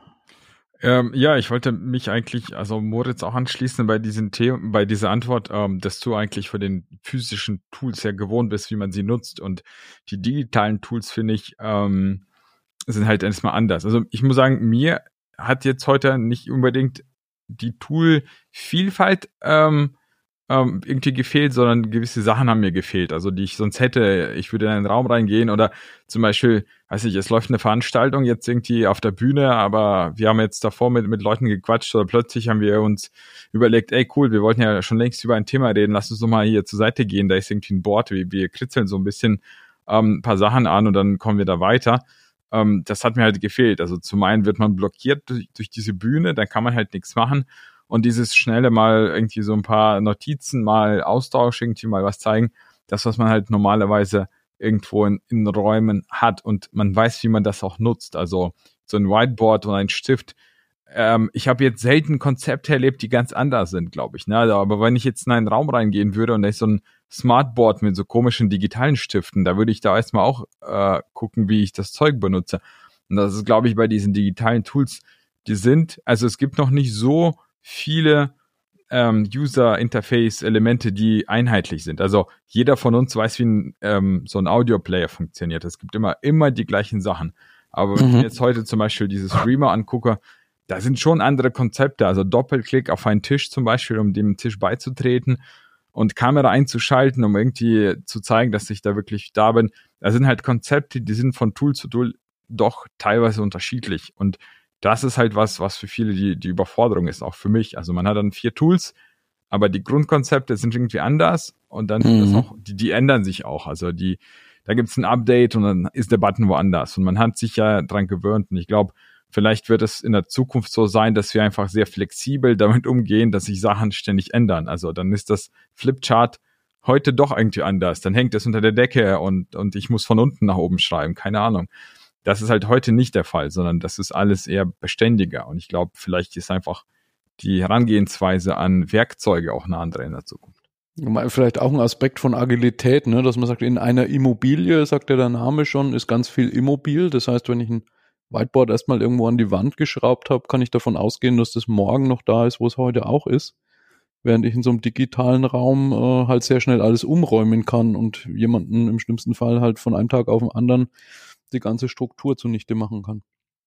Speaker 4: Ähm, ja, ich wollte mich eigentlich, also Moritz auch anschließen bei diesen Themen, bei dieser Antwort, ähm, dass du eigentlich von den physischen Tools ja gewohnt bist, wie man sie nutzt. Und die digitalen Tools, finde ich, ähm, sind halt erstmal anders. Also ich muss sagen, mir hat jetzt heute nicht unbedingt die Tool-Vielfalt ähm, ähm, irgendwie gefehlt, sondern gewisse Sachen haben mir gefehlt, also die ich sonst hätte. Ich würde in einen Raum reingehen oder zum Beispiel, weiß ich, es läuft eine Veranstaltung jetzt irgendwie auf der Bühne, aber wir haben jetzt davor mit, mit Leuten gequatscht oder plötzlich haben wir uns überlegt, ey cool, wir wollten ja schon längst über ein Thema reden, lass uns doch mal hier zur Seite gehen, da ist irgendwie ein Board, wir, wir kritzeln so ein bisschen ähm, ein paar Sachen an und dann kommen wir da weiter. Ähm, das hat mir halt gefehlt. Also zum einen wird man blockiert durch, durch diese Bühne, dann kann man halt nichts machen. Und dieses schnelle mal irgendwie so ein paar Notizen, mal Austausch, irgendwie mal was zeigen, das, was man halt normalerweise irgendwo in, in Räumen hat und man weiß, wie man das auch nutzt. Also so ein Whiteboard oder ein Stift. Ähm, ich habe jetzt selten Konzepte erlebt, die ganz anders sind, glaube ich. Ne? Also, aber wenn ich jetzt in einen Raum reingehen würde und da ist so ein Smartboard mit so komischen digitalen Stiften, da würde ich da erstmal auch äh, gucken, wie ich das Zeug benutze. Und das ist, glaube ich, bei diesen digitalen Tools, die sind, also es gibt noch nicht so viele ähm, User-Interface-Elemente, die einheitlich sind. Also jeder von uns weiß, wie ein, ähm, so ein Audio-Player funktioniert. Es gibt immer, immer die gleichen Sachen. Aber wenn mhm. ich mir jetzt heute zum Beispiel dieses Reamer angucke, da sind schon andere Konzepte. Also Doppelklick auf einen Tisch zum Beispiel, um dem Tisch beizutreten und Kamera einzuschalten, um irgendwie zu zeigen, dass ich da wirklich da bin. Da sind halt Konzepte, die sind von Tool zu Tool doch teilweise unterschiedlich. Und das ist halt was, was für viele die, die Überforderung ist, auch für mich. Also man hat dann vier Tools, aber die Grundkonzepte sind irgendwie anders und dann mhm. das auch, die, die ändern sich auch. Also die, da gibt's ein Update und dann ist der Button woanders. Und man hat sich ja dran gewöhnt. Und ich glaube, vielleicht wird es in der Zukunft so sein, dass wir einfach sehr flexibel damit umgehen, dass sich Sachen ständig ändern. Also dann ist das Flipchart heute doch irgendwie anders. Dann hängt es unter der Decke und, und ich muss von unten nach oben schreiben. Keine Ahnung. Das ist halt heute nicht der Fall, sondern das ist alles eher beständiger. Und ich glaube, vielleicht ist einfach die Herangehensweise an Werkzeuge auch eine andere in der Zukunft.
Speaker 1: Vielleicht auch ein Aspekt von Agilität, ne, dass man sagt, in einer Immobilie, sagt ja der Name schon, ist ganz viel immobil. Das heißt, wenn ich ein Whiteboard erstmal irgendwo an die Wand geschraubt habe, kann ich davon ausgehen, dass das morgen noch da ist, wo es heute auch ist. Während ich in so einem digitalen Raum äh, halt sehr schnell alles umräumen kann und jemanden im schlimmsten Fall halt von einem Tag auf den anderen die ganze Struktur zunichte machen kann.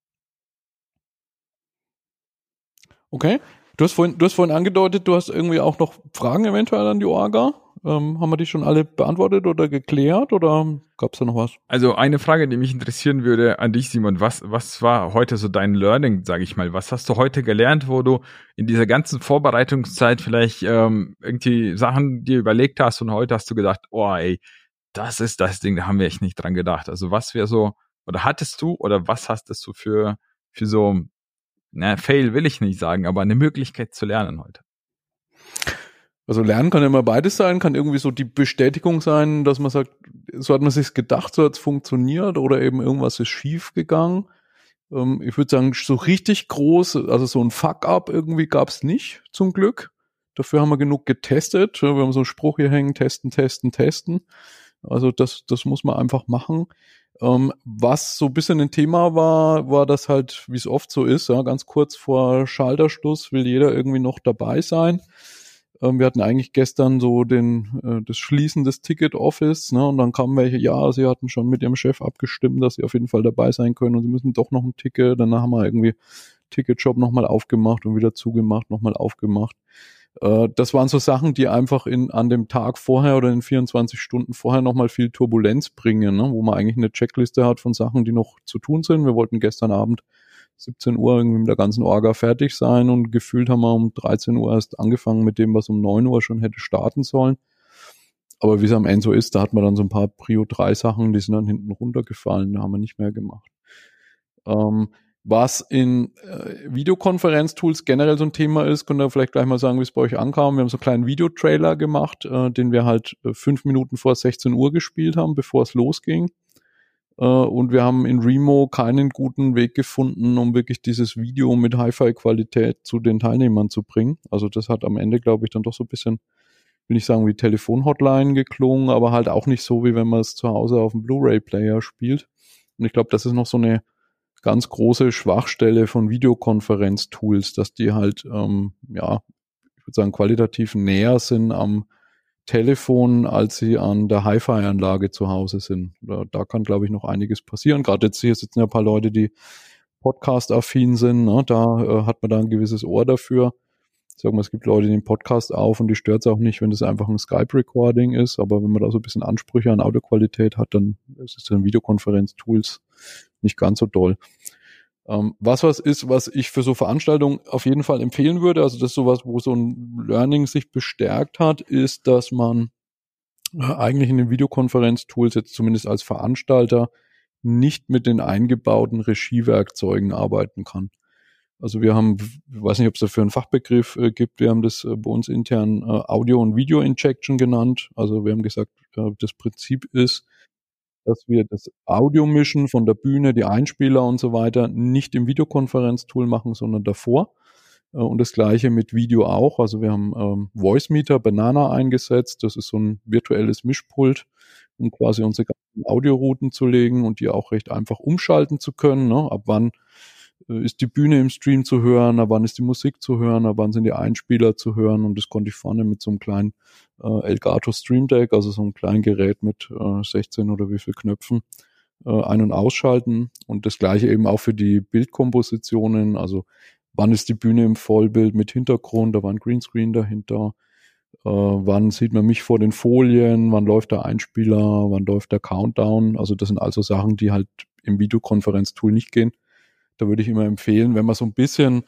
Speaker 1: Okay. Du hast vorhin, du hast vorhin angedeutet, du hast irgendwie auch noch Fragen eventuell an die Orga. Ähm, haben wir die schon alle beantwortet oder geklärt oder gab es da noch was?
Speaker 4: Also eine Frage, die mich interessieren würde an dich, Simon. Was, was war heute so dein Learning, sage ich mal? Was hast du heute gelernt, wo du in dieser ganzen Vorbereitungszeit vielleicht ähm, irgendwie Sachen dir überlegt hast und heute hast du gedacht, oh ey, das ist das Ding, da haben wir echt nicht dran gedacht. Also was wäre so, oder hattest du, oder was hattest du für, für so, na, Fail will ich nicht sagen, aber eine Möglichkeit zu lernen heute?
Speaker 1: Also lernen kann immer beides sein, kann irgendwie so die Bestätigung sein, dass man sagt, so hat man sich's gedacht, so hat's funktioniert oder eben irgendwas ist schief gegangen. Ähm, ich würde sagen, so richtig groß, also so ein Fuck-up irgendwie gab's nicht, zum Glück. Dafür haben wir genug getestet. Wir haben so einen Spruch hier hängen, testen, testen, testen. Also das, das muss man einfach machen. Ähm, was so ein bisschen ein Thema war, war das halt, wie es oft so ist, ja, ganz kurz vor Schalterschluss will jeder irgendwie noch dabei sein. Ähm, wir hatten eigentlich gestern so den äh, das Schließen des Ticket-Office, ne, und dann kamen welche, ja, sie hatten schon mit ihrem Chef abgestimmt, dass sie auf jeden Fall dabei sein können und sie müssen doch noch ein Ticket. Dann haben wir irgendwie Ticketshop nochmal aufgemacht und wieder zugemacht, nochmal aufgemacht. Äh, das waren so Sachen, die einfach in an dem Tag vorher oder in vierundzwanzig Stunden vorher nochmal viel Turbulenz bringen, ne? Wo man eigentlich eine Checkliste hat von Sachen, die noch zu tun sind. Wir wollten gestern Abend siebzehn Uhr irgendwie mit der ganzen Orga fertig sein und gefühlt haben wir um dreizehn Uhr erst angefangen mit dem, was um neun Uhr schon hätte starten sollen. Aber wie es am Ende so ist, da hat man dann so ein paar Prio drei Sachen, die sind dann hinten runtergefallen, da haben wir nicht mehr gemacht. Ähm, was in äh, Videokonferenztools generell so ein Thema ist, könnt ihr vielleicht gleich mal sagen, wie es bei euch ankam. Wir haben so einen kleinen Videotrailer gemacht, äh, den wir halt äh, fünf Minuten vor sechzehn Uhr gespielt haben, bevor es losging. Äh, und wir haben in Remo keinen guten Weg gefunden, um wirklich dieses Video mit Hi-Fi-Qualität zu den Teilnehmern zu bringen. Also das hat am Ende, glaube ich, dann doch so ein bisschen, will ich sagen, wie Telefon-Hotline geklungen, aber halt auch nicht so, wie wenn man es zu Hause auf dem Blu-ray-Player spielt. Und ich glaube, das ist noch so eine ganz große Schwachstelle von Videokonferenz-Tools, dass die halt, ähm, ja, ich würde sagen, qualitativ näher sind am Telefon, als sie an der Hi-Fi-Anlage zu Hause sind. Da, da kann, glaube ich, noch einiges passieren. Gerade jetzt hier sitzen ja ein paar Leute, die Podcast-affin sind, ne? Da äh, hat man da ein gewisses Ohr dafür. Sagen wir, es gibt Leute, die den Podcast auf und die stört es auch nicht, wenn das einfach ein Skype-Recording ist, aber wenn man da so ein bisschen Ansprüche an Audioqualität hat, dann ist es in Videokonferenz-Tools nicht ganz so doll. Ähm, was was ist, was ich für so Veranstaltungen auf jeden Fall empfehlen würde, also das ist sowas, wo so ein Learning sich bestärkt hat, ist, dass man äh, eigentlich in den Videokonferenz-Tools jetzt zumindest als Veranstalter nicht mit den eingebauten Regiewerkzeugen arbeiten kann. Also wir haben, ich weiß nicht, ob es dafür einen Fachbegriff äh, gibt, wir haben das äh, bei uns intern äh, Audio- und Video-Injection genannt. Also wir haben gesagt, äh, das Prinzip ist, dass wir das Audio-Mischen von der Bühne, die Einspieler und so weiter nicht im Videokonferenztool machen, sondern davor. Äh, und das Gleiche mit Video auch. Also wir haben ähm, Voice-Meter Banana eingesetzt. Das ist so ein virtuelles Mischpult, um quasi unsere ganzen Audiorouten zu legen und die auch recht einfach umschalten zu können. Ne? Ab wann ist die Bühne im Stream zu hören, ab wann ist die Musik zu hören, ab wann sind die Einspieler zu hören, und das konnte ich vorne mit so einem kleinen äh, Elgato Stream Deck, also so einem kleinen Gerät mit äh, sechzehn oder wie viel Knöpfen, äh, ein- und ausschalten, und das gleiche eben auch für die Bildkompositionen, also wann ist die Bühne im Vollbild mit Hintergrund, da war ein Greenscreen dahinter, äh, wann sieht man mich vor den Folien, wann läuft der Einspieler, wann läuft der Countdown, also das sind also Sachen, die halt im Videokonferenztool nicht gehen. Da würde ich immer empfehlen, wenn man so ein bisschen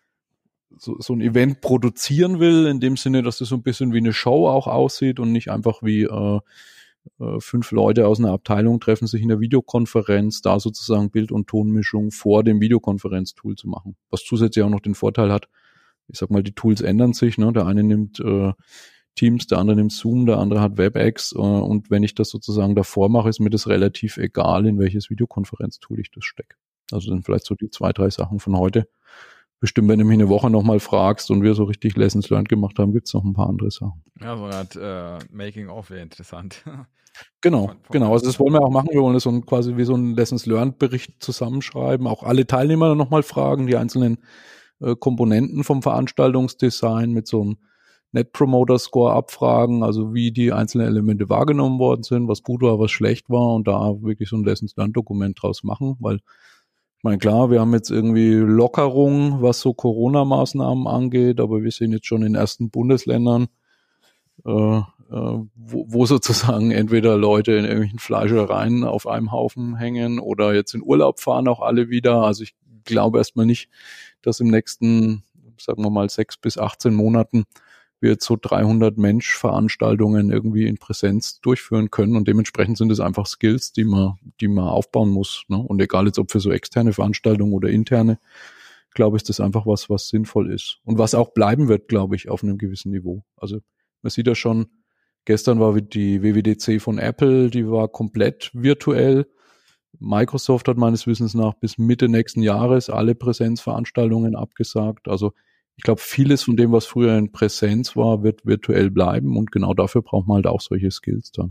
Speaker 1: so, so ein Event produzieren will, in dem Sinne, dass es so ein bisschen wie eine Show auch aussieht und nicht einfach wie äh, äh, fünf Leute aus einer Abteilung treffen sich in der Videokonferenz, da sozusagen Bild- und Tonmischung vor dem Videokonferenztool zu machen. Was zusätzlich auch noch den Vorteil hat, ich sag mal, die Tools ändern sich, ne? Der eine nimmt äh, Teams, der andere nimmt Zoom, der andere hat WebEx, äh, und wenn ich das sozusagen davor mache, ist mir das relativ egal, in welches Videokonferenztool ich das stecke. Also dann vielleicht so die zwei, drei Sachen von heute. Bestimmt, wenn du mich eine Woche nochmal fragst und wir so richtig Lessons Learned gemacht haben, gibt's noch ein paar andere Sachen.
Speaker 4: Ja, so eine Art äh, Making-of wäre interessant.
Speaker 1: Genau, genau. Also das wollen wir auch machen. Wir wollen das so ein, quasi wie so einen Lessons Learned Bericht zusammenschreiben. Auch alle Teilnehmer nochmal fragen, die einzelnen äh, Komponenten vom Veranstaltungsdesign mit so einem Net Promoter Score abfragen, also wie die einzelnen Elemente wahrgenommen worden sind, was gut war, was schlecht war, und da wirklich so ein Lessons Learned Dokument draus machen, weil ich meine, klar, wir haben jetzt irgendwie Lockerung, was so Corona-Maßnahmen angeht, aber wir sehen jetzt schon in ersten Bundesländern, äh, äh, wo, wo sozusagen entweder Leute in irgendwelchen Fleischereien auf einem Haufen hängen oder jetzt in Urlaub fahren auch alle wieder. Also ich glaube erstmal nicht, dass im nächsten, sagen wir mal, sechs bis achtzehn Monaten wir jetzt so dreihundert Mensch-Veranstaltungen irgendwie in Präsenz durchführen können, und dementsprechend sind es einfach Skills, die man, die man aufbauen muss, ne? Und egal jetzt ob für so externe Veranstaltungen oder interne, glaube ich, ist das einfach was, was sinnvoll ist und was auch bleiben wird, glaube ich, auf einem gewissen Niveau. Also man sieht ja schon, gestern war die W W D C von Apple, die war komplett virtuell. Microsoft hat meines Wissens nach bis Mitte nächsten Jahres alle Präsenzveranstaltungen abgesagt. Also ich glaube, vieles von dem, was früher in Präsenz war, wird virtuell bleiben, und genau dafür braucht man halt auch solche Skills dann.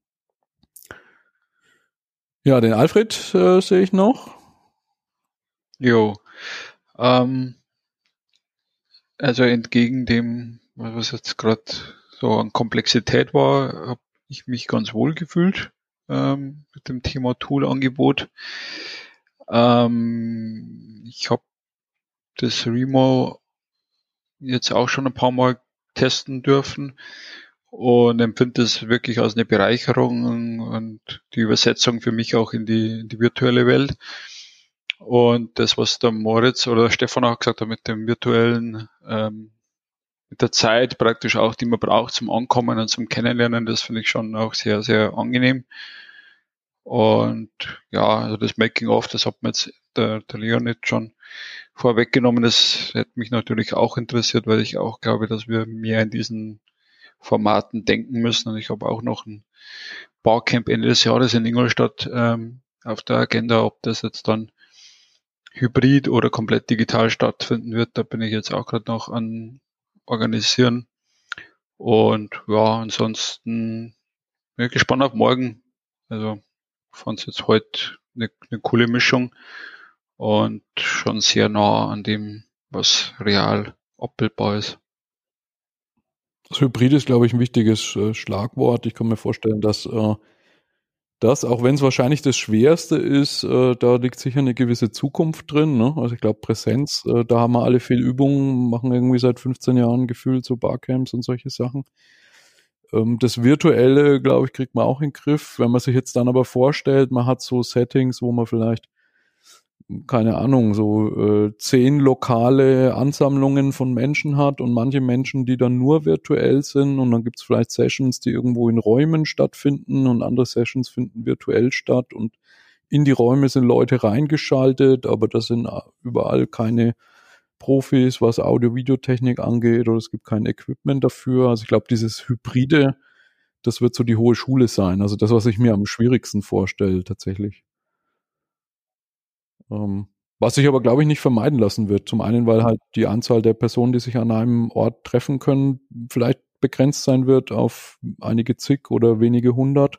Speaker 1: Ja, den Alfred äh, sehe ich noch.
Speaker 3: Jo, ähm, also entgegen dem, was jetzt gerade so an Komplexität war, habe ich mich ganz wohl gefühlt ähm, mit dem Thema Tool-Angebot. Ähm, ich habe das Remo jetzt auch schon ein paar Mal testen dürfen und empfinde es wirklich als eine Bereicherung und die Übersetzung für mich auch in die, in die virtuelle Welt. Und das, was der Moritz oder der Stefan auch gesagt hat mit dem virtuellen, ähm, mit der Zeit praktisch auch, die man braucht zum Ankommen und zum Kennenlernen, das finde ich schon auch sehr, sehr angenehm. Und ja, also das Making-of, das hat mir jetzt der, der Leonid schon vorweggenommen. Das hätte mich natürlich auch interessiert, weil ich auch glaube, dass wir mehr in diesen Formaten denken müssen. Und ich habe auch noch ein Barcamp Ende des Jahres in Ingolstadt ähm, auf der Agenda, ob das jetzt dann hybrid oder komplett digital stattfinden wird. Da bin ich jetzt auch gerade noch an organisieren. Und ja, ansonsten bin ich gespannt auf morgen. Also fand es jetzt heute eine, eine coole Mischung und schon sehr nah an dem, was real abbildbar ist.
Speaker 1: Das Hybrid ist, glaube ich, ein wichtiges äh, Schlagwort. Ich kann mir vorstellen, dass äh, das, auch wenn es wahrscheinlich das Schwerste ist, äh, da liegt sicher eine gewisse Zukunft drin. Ne? Also ich glaube, Präsenz, äh, da haben wir alle viel Übungen, machen irgendwie seit fünfzehn Jahren gefühlt so Barcamps und solche Sachen. Ähm, das Virtuelle, glaube ich, kriegt man auch in den Griff. Wenn man sich jetzt dann aber vorstellt, man hat so Settings, wo man vielleicht keine Ahnung, so äh, zehn lokale Ansammlungen von Menschen hat und manche Menschen, die dann nur virtuell sind und dann gibt's vielleicht Sessions, die irgendwo in Räumen stattfinden und andere Sessions finden virtuell statt und in die Räume sind Leute reingeschaltet, aber das sind überall keine Profis, was Audio-Videotechnik angeht oder es gibt kein Equipment dafür. Also ich glaube, dieses Hybride, das wird so die hohe Schule sein. Also das, was ich mir am schwierigsten vorstelle tatsächlich. Ähm, was sich aber, glaube ich, nicht vermeiden lassen wird. Zum einen, weil halt die Anzahl der Personen, die sich an einem Ort treffen können, vielleicht begrenzt sein wird auf einige zig oder wenige hundert.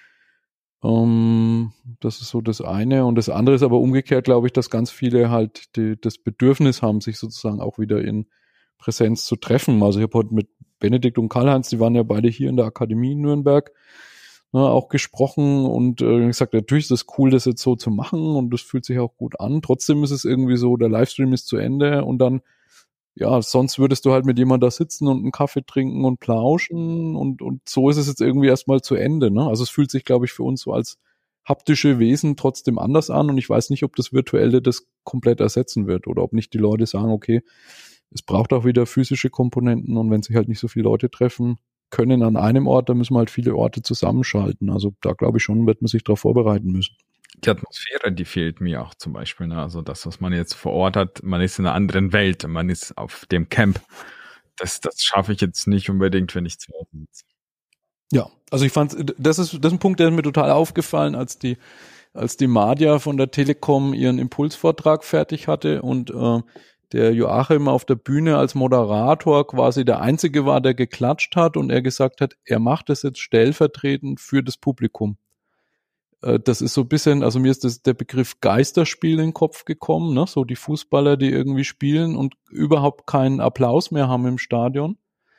Speaker 1: Ähm, das ist so das eine. Und das andere ist aber umgekehrt, glaube ich, dass ganz viele halt die, das Bedürfnis haben, sich sozusagen auch wieder in Präsenz zu treffen. Also ich habe heute mit Benedikt und Karl-Heinz, die waren ja beide hier in der Akademie in Nürnberg, ne, auch gesprochen und äh, gesagt, natürlich ist es cool, das jetzt so zu machen und das fühlt sich auch gut an. Trotzdem ist es irgendwie so, der Livestream ist zu Ende und dann, ja, sonst würdest du halt mit jemandem da sitzen und einen Kaffee trinken und plauschen und, und so ist es jetzt irgendwie erstmal zu Ende, ne? Also es fühlt sich, glaube ich, für uns so als haptische Wesen trotzdem anders an und ich weiß nicht, ob das Virtuelle das komplett ersetzen wird oder ob nicht die Leute sagen, okay, es braucht auch wieder physische Komponenten und wenn sich halt nicht so viele Leute treffen können an einem Ort, dann müssen wir halt viele Orte zusammenschalten. Also da glaube ich schon, wird man sich darauf vorbereiten müssen.
Speaker 4: Die Atmosphäre, die fehlt mir auch zum Beispiel. Ne? Also das, was man jetzt vor Ort hat, man ist in einer anderen Welt, man ist auf dem Camp. Das, das schaffe ich jetzt nicht unbedingt, wenn ich zu Hause sitze.
Speaker 1: Ja, also ich fand, das ist, das ist ein Punkt, der ist mir total aufgefallen, als die, als die Madja von der Telekom ihren Impulsvortrag fertig hatte und äh, der Joachim auf der Bühne als Moderator quasi der Einzige war, der geklatscht hat und er gesagt hat, er macht das jetzt stellvertretend für das Publikum. Das ist so ein bisschen, also mir ist das, der Begriff Geisterspiel in den Kopf gekommen, ne? So die Fußballer, die irgendwie spielen und überhaupt keinen Applaus mehr haben im Stadion.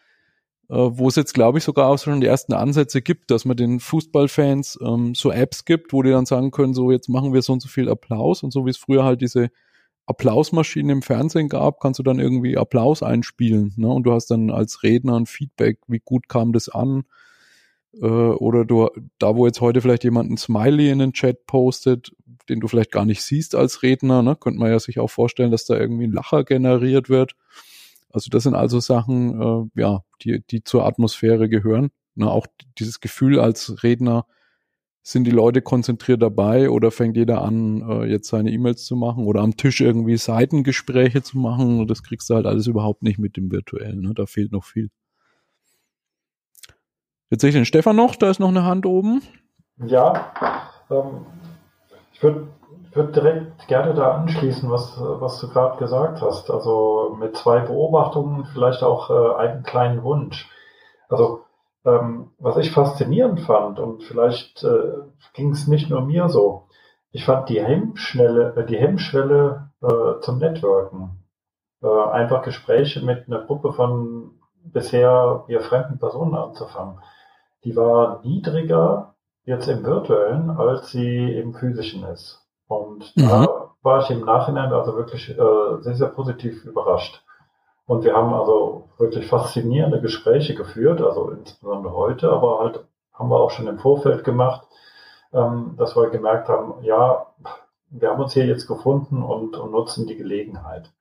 Speaker 1: Wo es jetzt, glaube ich, sogar auch schon die ersten Ansätze gibt, dass man den Fußballfans ähm, so Apps gibt, wo die dann sagen können, so jetzt machen wir so und so viel Applaus und so wie es früher halt diese Applausmaschinen im Fernsehen gab, kannst du dann irgendwie Applaus einspielen, ne? Und du hast dann als Redner ein Feedback, wie gut kam das an, äh, oder du, da wo jetzt heute vielleicht jemand ein Smiley in den Chat postet, den du vielleicht gar nicht siehst als Redner, ne? Könnte man ja sich auch vorstellen, dass da irgendwie ein Lacher generiert wird. Also das sind also Sachen, äh, ja, die, die zur Atmosphäre gehören, ne? Auch dieses Gefühl als Redner, sind die Leute konzentriert dabei oder fängt jeder an, äh, jetzt seine E-Mails zu machen oder am Tisch irgendwie Seitengespräche zu machen? Und das kriegst du halt alles überhaupt nicht mit dem Virtuellen. Ne? Da fehlt noch viel. Jetzt sehe ich den Stefan noch, da ist noch eine Hand oben.
Speaker 6: Ja, ähm, ich würde würd direkt gerne da anschließen, was, was du gerade gesagt hast. Also mit zwei Beobachtungen, vielleicht auch äh, einen kleinen Wunsch. Also Ähm, was ich faszinierend fand, und vielleicht äh, ging es nicht nur mir so, ich fand die Hemmschwelle, äh, die Hemmschwelle äh, zum Networken, äh, einfach Gespräche mit einer Gruppe von bisher mir fremden Personen anzufangen, die war niedriger jetzt im Virtuellen, als sie im Physischen ist. Und mhm. da war ich im Nachhinein also wirklich äh, sehr, sehr positiv überrascht. Und wir haben also wirklich faszinierende Gespräche geführt, also insbesondere heute, aber halt haben wir auch schon im Vorfeld gemacht, ähm, dass wir gemerkt haben, ja, wir haben uns hier jetzt gefunden und, und nutzen die Gelegenheit.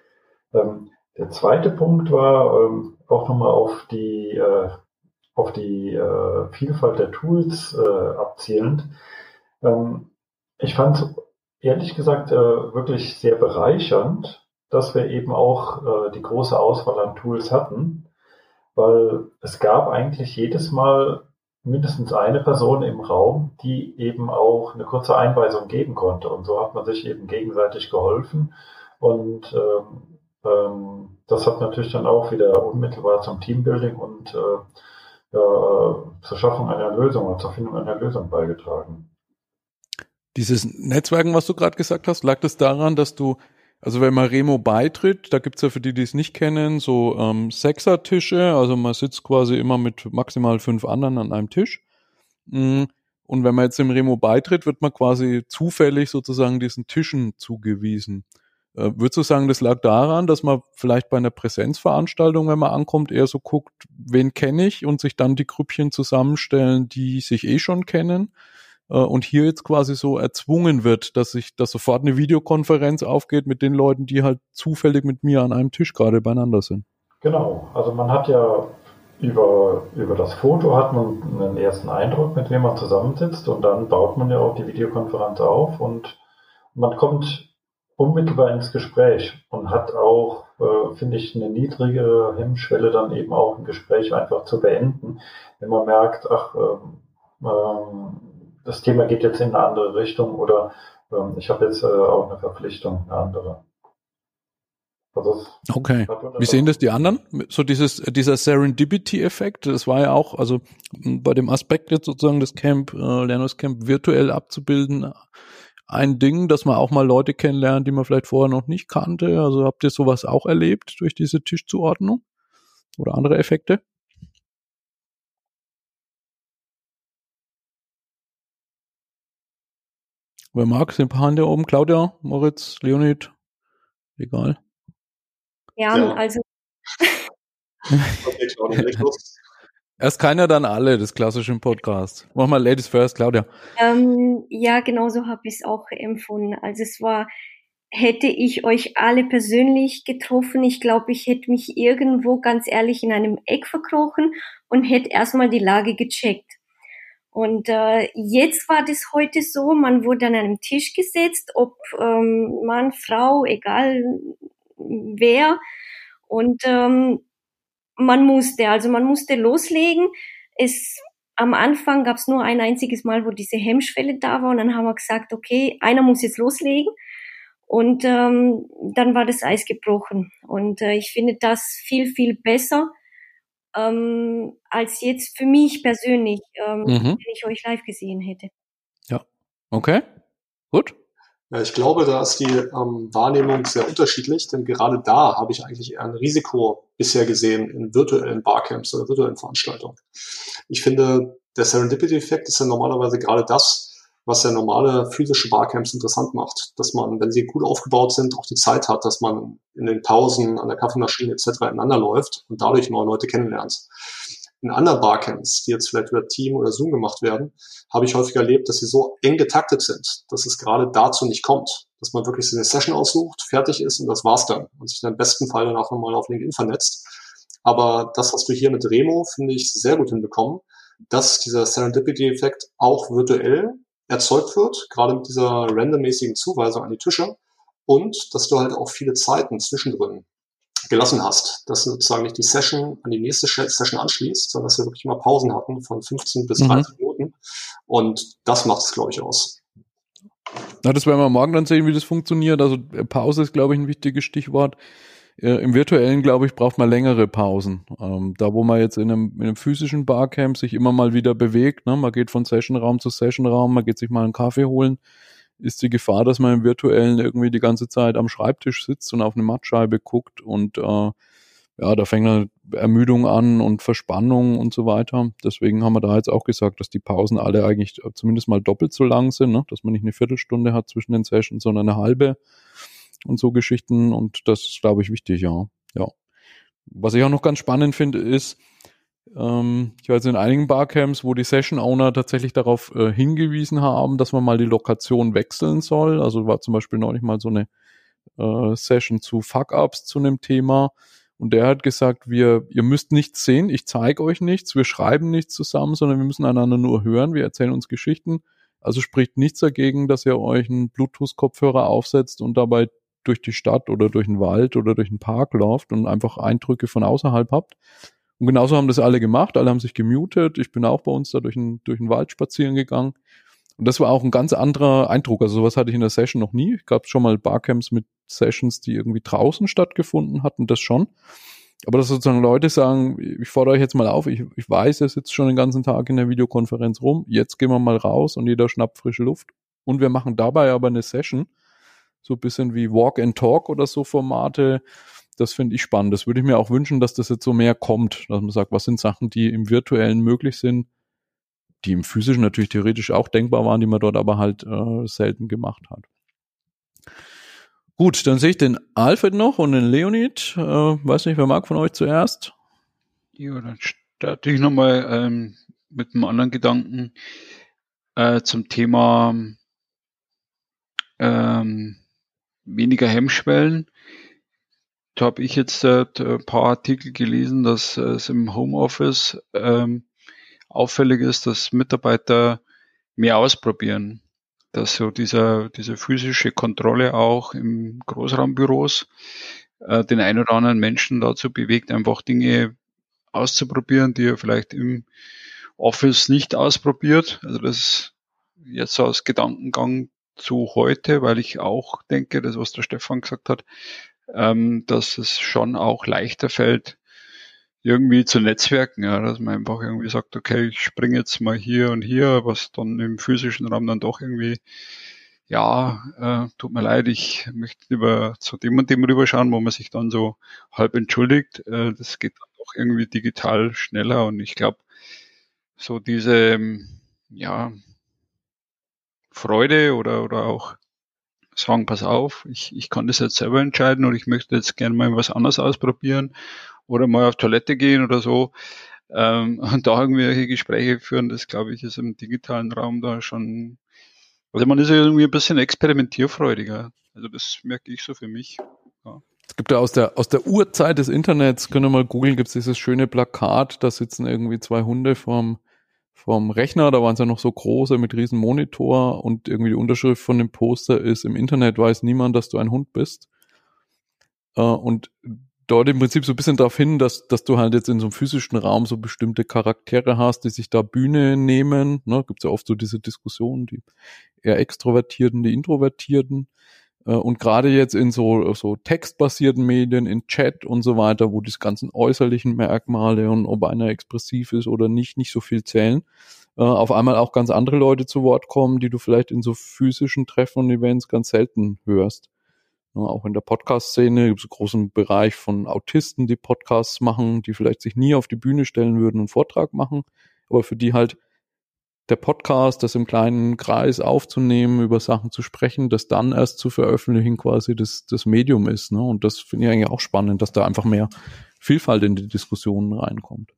Speaker 6: Ähm, der zweite Punkt war ähm, auch nochmal auf die, äh, auf die äh, Vielfalt der Tools äh, abzielend. Ähm, ich fand es ehrlich gesagt äh, wirklich sehr bereichernd, dass wir eben auch äh, die große Auswahl an Tools hatten, weil es gab eigentlich jedes Mal mindestens eine Person im Raum, die eben auch eine kurze Einweisung geben konnte. Und so hat man sich eben gegenseitig geholfen. Und ähm, ähm, das hat natürlich dann auch wieder unmittelbar zum Teambuilding und äh, ja, zur Schaffung einer Lösung oder zur Findung einer Lösung beigetragen.
Speaker 1: Dieses Netzwerken, was du gerade gesagt hast, lag das daran, dass du, also wenn man Remo beitritt, da gibt's ja für die, die es nicht kennen, so ähm, Sechser-Tische, also man sitzt quasi immer mit maximal fünf anderen an einem Tisch. Und wenn man jetzt im Remo beitritt, wird man quasi zufällig sozusagen diesen Tischen zugewiesen. Äh, würdest du sagen, das lag daran, dass man vielleicht bei einer Präsenzveranstaltung, wenn man ankommt, eher so guckt, wen kenne ich und sich dann die Grüppchen zusammenstellen, die sich eh schon kennen? Und hier jetzt quasi so erzwungen wird, dass sich, dass sofort eine Videokonferenz aufgeht mit den Leuten, die halt zufällig mit mir an einem Tisch gerade beieinander sind.
Speaker 6: Genau, also man hat ja über, über das Foto hat man einen ersten Eindruck, mit wem man zusammensitzt und dann baut man ja auch die Videokonferenz auf und man kommt unmittelbar ins Gespräch und hat auch, äh, finde ich, eine niedrige Hemmschwelle, dann eben auch ein Gespräch einfach zu beenden, wenn man merkt, ach, ähm, ähm, das Thema geht jetzt in eine andere Richtung oder ähm, ich habe jetzt äh, auch eine Verpflichtung, eine andere. Also
Speaker 1: okay. Wie sehen das die anderen? So dieses, dieser Serendipity-Effekt, das war ja auch, also bei dem Aspekt jetzt sozusagen das Camp, äh, Lernos-Camp virtuell abzubilden, ein Ding, dass man auch mal Leute kennenlernt, die man vielleicht vorher noch nicht kannte. Also habt ihr sowas auch erlebt durch diese Tischzuordnung oder andere Effekte? Wer mag, sind ein paar Hände oben. Claudia, Moritz, Leonid, egal.
Speaker 2: Ja,
Speaker 5: Ja.
Speaker 2: also.
Speaker 5: Okay, Claudia, leg los.
Speaker 1: Erst keiner, dann alle, das klassische im Podcast. Mach mal Ladies first, Claudia.
Speaker 2: Ähm, ja, genau so habe ich es auch empfunden. Also es war, hätte ich euch alle persönlich getroffen, ich glaube, ich hätte mich irgendwo ganz ehrlich in einem Eck verkrochen und hätte erstmal die Lage gecheckt. Und äh, jetzt war das heute so, man wurde an einem Tisch gesetzt, ob ähm, Mann, Frau, egal wer. Und ähm, man musste, also man musste loslegen. Es am Anfang gab es nur ein einziges Mal, wo diese Hemmschwelle da war. Und dann haben wir gesagt, okay, einer muss jetzt loslegen. Und ähm, dann war das Eis gebrochen. Und äh, ich finde das viel, viel besser. Ähm, als jetzt für mich persönlich, ähm,
Speaker 1: Mhm.
Speaker 2: wenn ich euch live gesehen hätte.
Speaker 1: Ja, okay, gut.
Speaker 5: Ja, ich glaube, da ist die ähm, Wahrnehmung sehr unterschiedlich, denn gerade da habe ich eigentlich eher ein Risiko bisher gesehen in virtuellen Barcamps oder virtuellen Veranstaltungen. Ich finde, der Serendipity-Effekt ist ja normalerweise gerade das, was ja normale physische Barcamps interessant macht, dass man, wenn sie gut aufgebaut sind, auch die Zeit hat, dass man in den Pausen an der Kaffeemaschine et cetera ineinander läuft und dadurch neue Leute kennenlernt. In anderen Barcamps, die jetzt vielleicht über Team oder Zoom gemacht werden, habe ich häufig erlebt, dass sie so eng getaktet sind, dass es gerade dazu nicht kommt, dass man wirklich so eine Session aussucht, fertig ist und das war's dann und sich dann im besten Fall dann auch nochmal auf LinkedIn vernetzt. Aber das hast du hier mit Remo, finde ich, sehr gut hinbekommen, dass dieser Serendipity-Effekt auch virtuell erzeugt wird, gerade mit dieser randommäßigen Zuweisung an die Tische und dass du halt auch viele Zeiten zwischendrin gelassen hast, dass du sozusagen nicht die Session an die nächste Session anschließt, sondern dass wir wirklich mal Pausen hatten von fünfzehn bis dreißig mhm. Minuten und das macht es, glaube ich, aus.
Speaker 1: Na, das werden wir morgen dann sehen, wie das funktioniert. Also Pause ist, glaube ich, ein wichtiges Stichwort. Äh, Im Virtuellen, glaube ich, braucht man längere Pausen. Ähm, da, wo man jetzt in einem, in einem physischen Barcamp sich immer mal wieder bewegt, ne, man geht von Sessionraum zu Sessionraum, man geht sich mal einen Kaffee holen, ist die Gefahr, dass man im Virtuellen irgendwie die ganze Zeit am Schreibtisch sitzt und auf eine Mattscheibe guckt und äh, ja, da fängt dann Ermüdung an und Verspannung und so weiter. Deswegen haben wir da jetzt auch gesagt, dass die Pausen alle eigentlich zumindest mal doppelt so lang sind, ne? Dass man nicht eine Viertelstunde hat zwischen den Sessions, sondern eine halbe und so Geschichten. Und das ist, glaube ich, wichtig, ja. Ja. Was ich auch noch ganz spannend finde, ist, ähm, ich war jetzt in einigen Barcamps, wo die Session-Owner tatsächlich darauf äh, hingewiesen haben, dass man mal die Lokation wechseln soll. Also war zum Beispiel neulich mal so eine äh, Session zu Fuck-Ups zu einem Thema. Und der hat gesagt, wir, ihr müsst nichts sehen, ich zeige euch nichts, wir schreiben nichts zusammen, sondern wir müssen einander nur hören, wir erzählen uns Geschichten. Also spricht nichts dagegen, dass ihr euch einen Bluetooth-Kopfhörer aufsetzt und dabei durch die Stadt oder durch den Wald oder durch den Park lauft und einfach Eindrücke von außerhalb habt. Und genauso haben das alle gemacht, alle haben sich gemutet. Ich bin auch bei uns da durch den, durch den Wald spazieren gegangen. Und das war auch ein ganz anderer Eindruck. Also sowas hatte ich in der Session noch nie. Ich gab schon mal Barcamps mit Sessions, die irgendwie draußen stattgefunden hatten, das schon. Aber dass sozusagen Leute sagen, ich fordere euch jetzt mal auf, ich, ich weiß, ihr sitzt schon den ganzen Tag in der Videokonferenz rum, jetzt gehen wir mal raus und jeder schnappt frische Luft. Und wir machen dabei aber eine Session, so ein bisschen wie Walk and Talk oder so Formate. Das finde ich spannend. Das würde ich mir auch wünschen, dass das jetzt so mehr kommt, dass man sagt, was sind Sachen, die im Virtuellen möglich sind, die im Physischen natürlich theoretisch auch denkbar waren, die man dort aber halt äh, selten gemacht hat. Gut, dann sehe ich den Alfred noch und den Leonid. Äh, weiß nicht, wer mag von euch zuerst?
Speaker 3: Ja, dann starte ich nochmal ähm, mit einem anderen Gedanken äh, zum Thema ähm, weniger Hemmschwellen. Da habe ich jetzt äh, ein paar Artikel gelesen, dass äh, es im Homeoffice ähm, auffällig ist, dass Mitarbeiter mehr ausprobieren. Dass so dieser, diese physische Kontrolle auch im Großraumbüros äh, den einen oder anderen Menschen dazu bewegt, einfach Dinge auszuprobieren, die er vielleicht im Office nicht ausprobiert. Also das ist jetzt so aus Gedankengang zu heute, weil ich auch denke, das, was der Stefan gesagt hat, ähm, dass es schon auch leichter fällt, irgendwie zu netzwerken, ja, dass man einfach irgendwie sagt, okay, ich springe jetzt mal hier und hier, was dann im physischen Raum dann doch irgendwie, ja, äh, tut mir leid, ich möchte lieber zu dem und dem rüberschauen, wo man sich dann so halb entschuldigt. Äh, das geht dann doch irgendwie digital schneller und ich glaube, so diese, ja, Freude oder, oder auch sagen, pass auf, ich, ich kann das jetzt selber entscheiden oder ich möchte jetzt gerne mal was anderes ausprobieren oder mal auf Toilette gehen oder so. Ähm, und da irgendwelche Gespräche führen, das glaube ich ist im digitalen Raum da schon, also man ist ja irgendwie ein bisschen experimentierfreudiger. Also das merke ich so für mich. Ja.
Speaker 1: Es gibt ja aus der, aus der Urzeit des Internets, können wir mal googeln, gibt es dieses schöne Plakat, da sitzen irgendwie zwei Hunde vorm vom Rechner, da waren es ja noch so große mit riesen Monitor und irgendwie die Unterschrift von dem Poster ist, im Internet weiß niemand, dass du ein Hund bist. Äh, und dort im Prinzip so ein bisschen darauf hin, dass, dass du halt jetzt in so einem physischen Raum so bestimmte Charaktere hast, die sich da Bühne nehmen. Ne, gibt es ja oft so diese Diskussionen, die eher Extrovertierten, die Introvertierten. Und gerade jetzt in so, so textbasierten Medien, in Chat und so weiter, wo die ganzen äußerlichen Merkmale und ob einer expressiv ist oder nicht, nicht so viel zählen, äh, auf einmal auch ganz andere Leute zu Wort kommen, die du vielleicht in so physischen Treffen und Events ganz selten hörst. Ja, auch in der Podcast-Szene gibt es einen großen Bereich von Autisten, die Podcasts machen, die vielleicht sich nie auf die Bühne stellen würden und einen Vortrag machen, aber für die halt der Podcast, das im kleinen Kreis aufzunehmen, über Sachen zu sprechen, das dann erst zu veröffentlichen quasi das, das Medium ist. Ne? Und das finde ich eigentlich auch spannend, dass da einfach mehr Vielfalt in die Diskussionen reinkommt.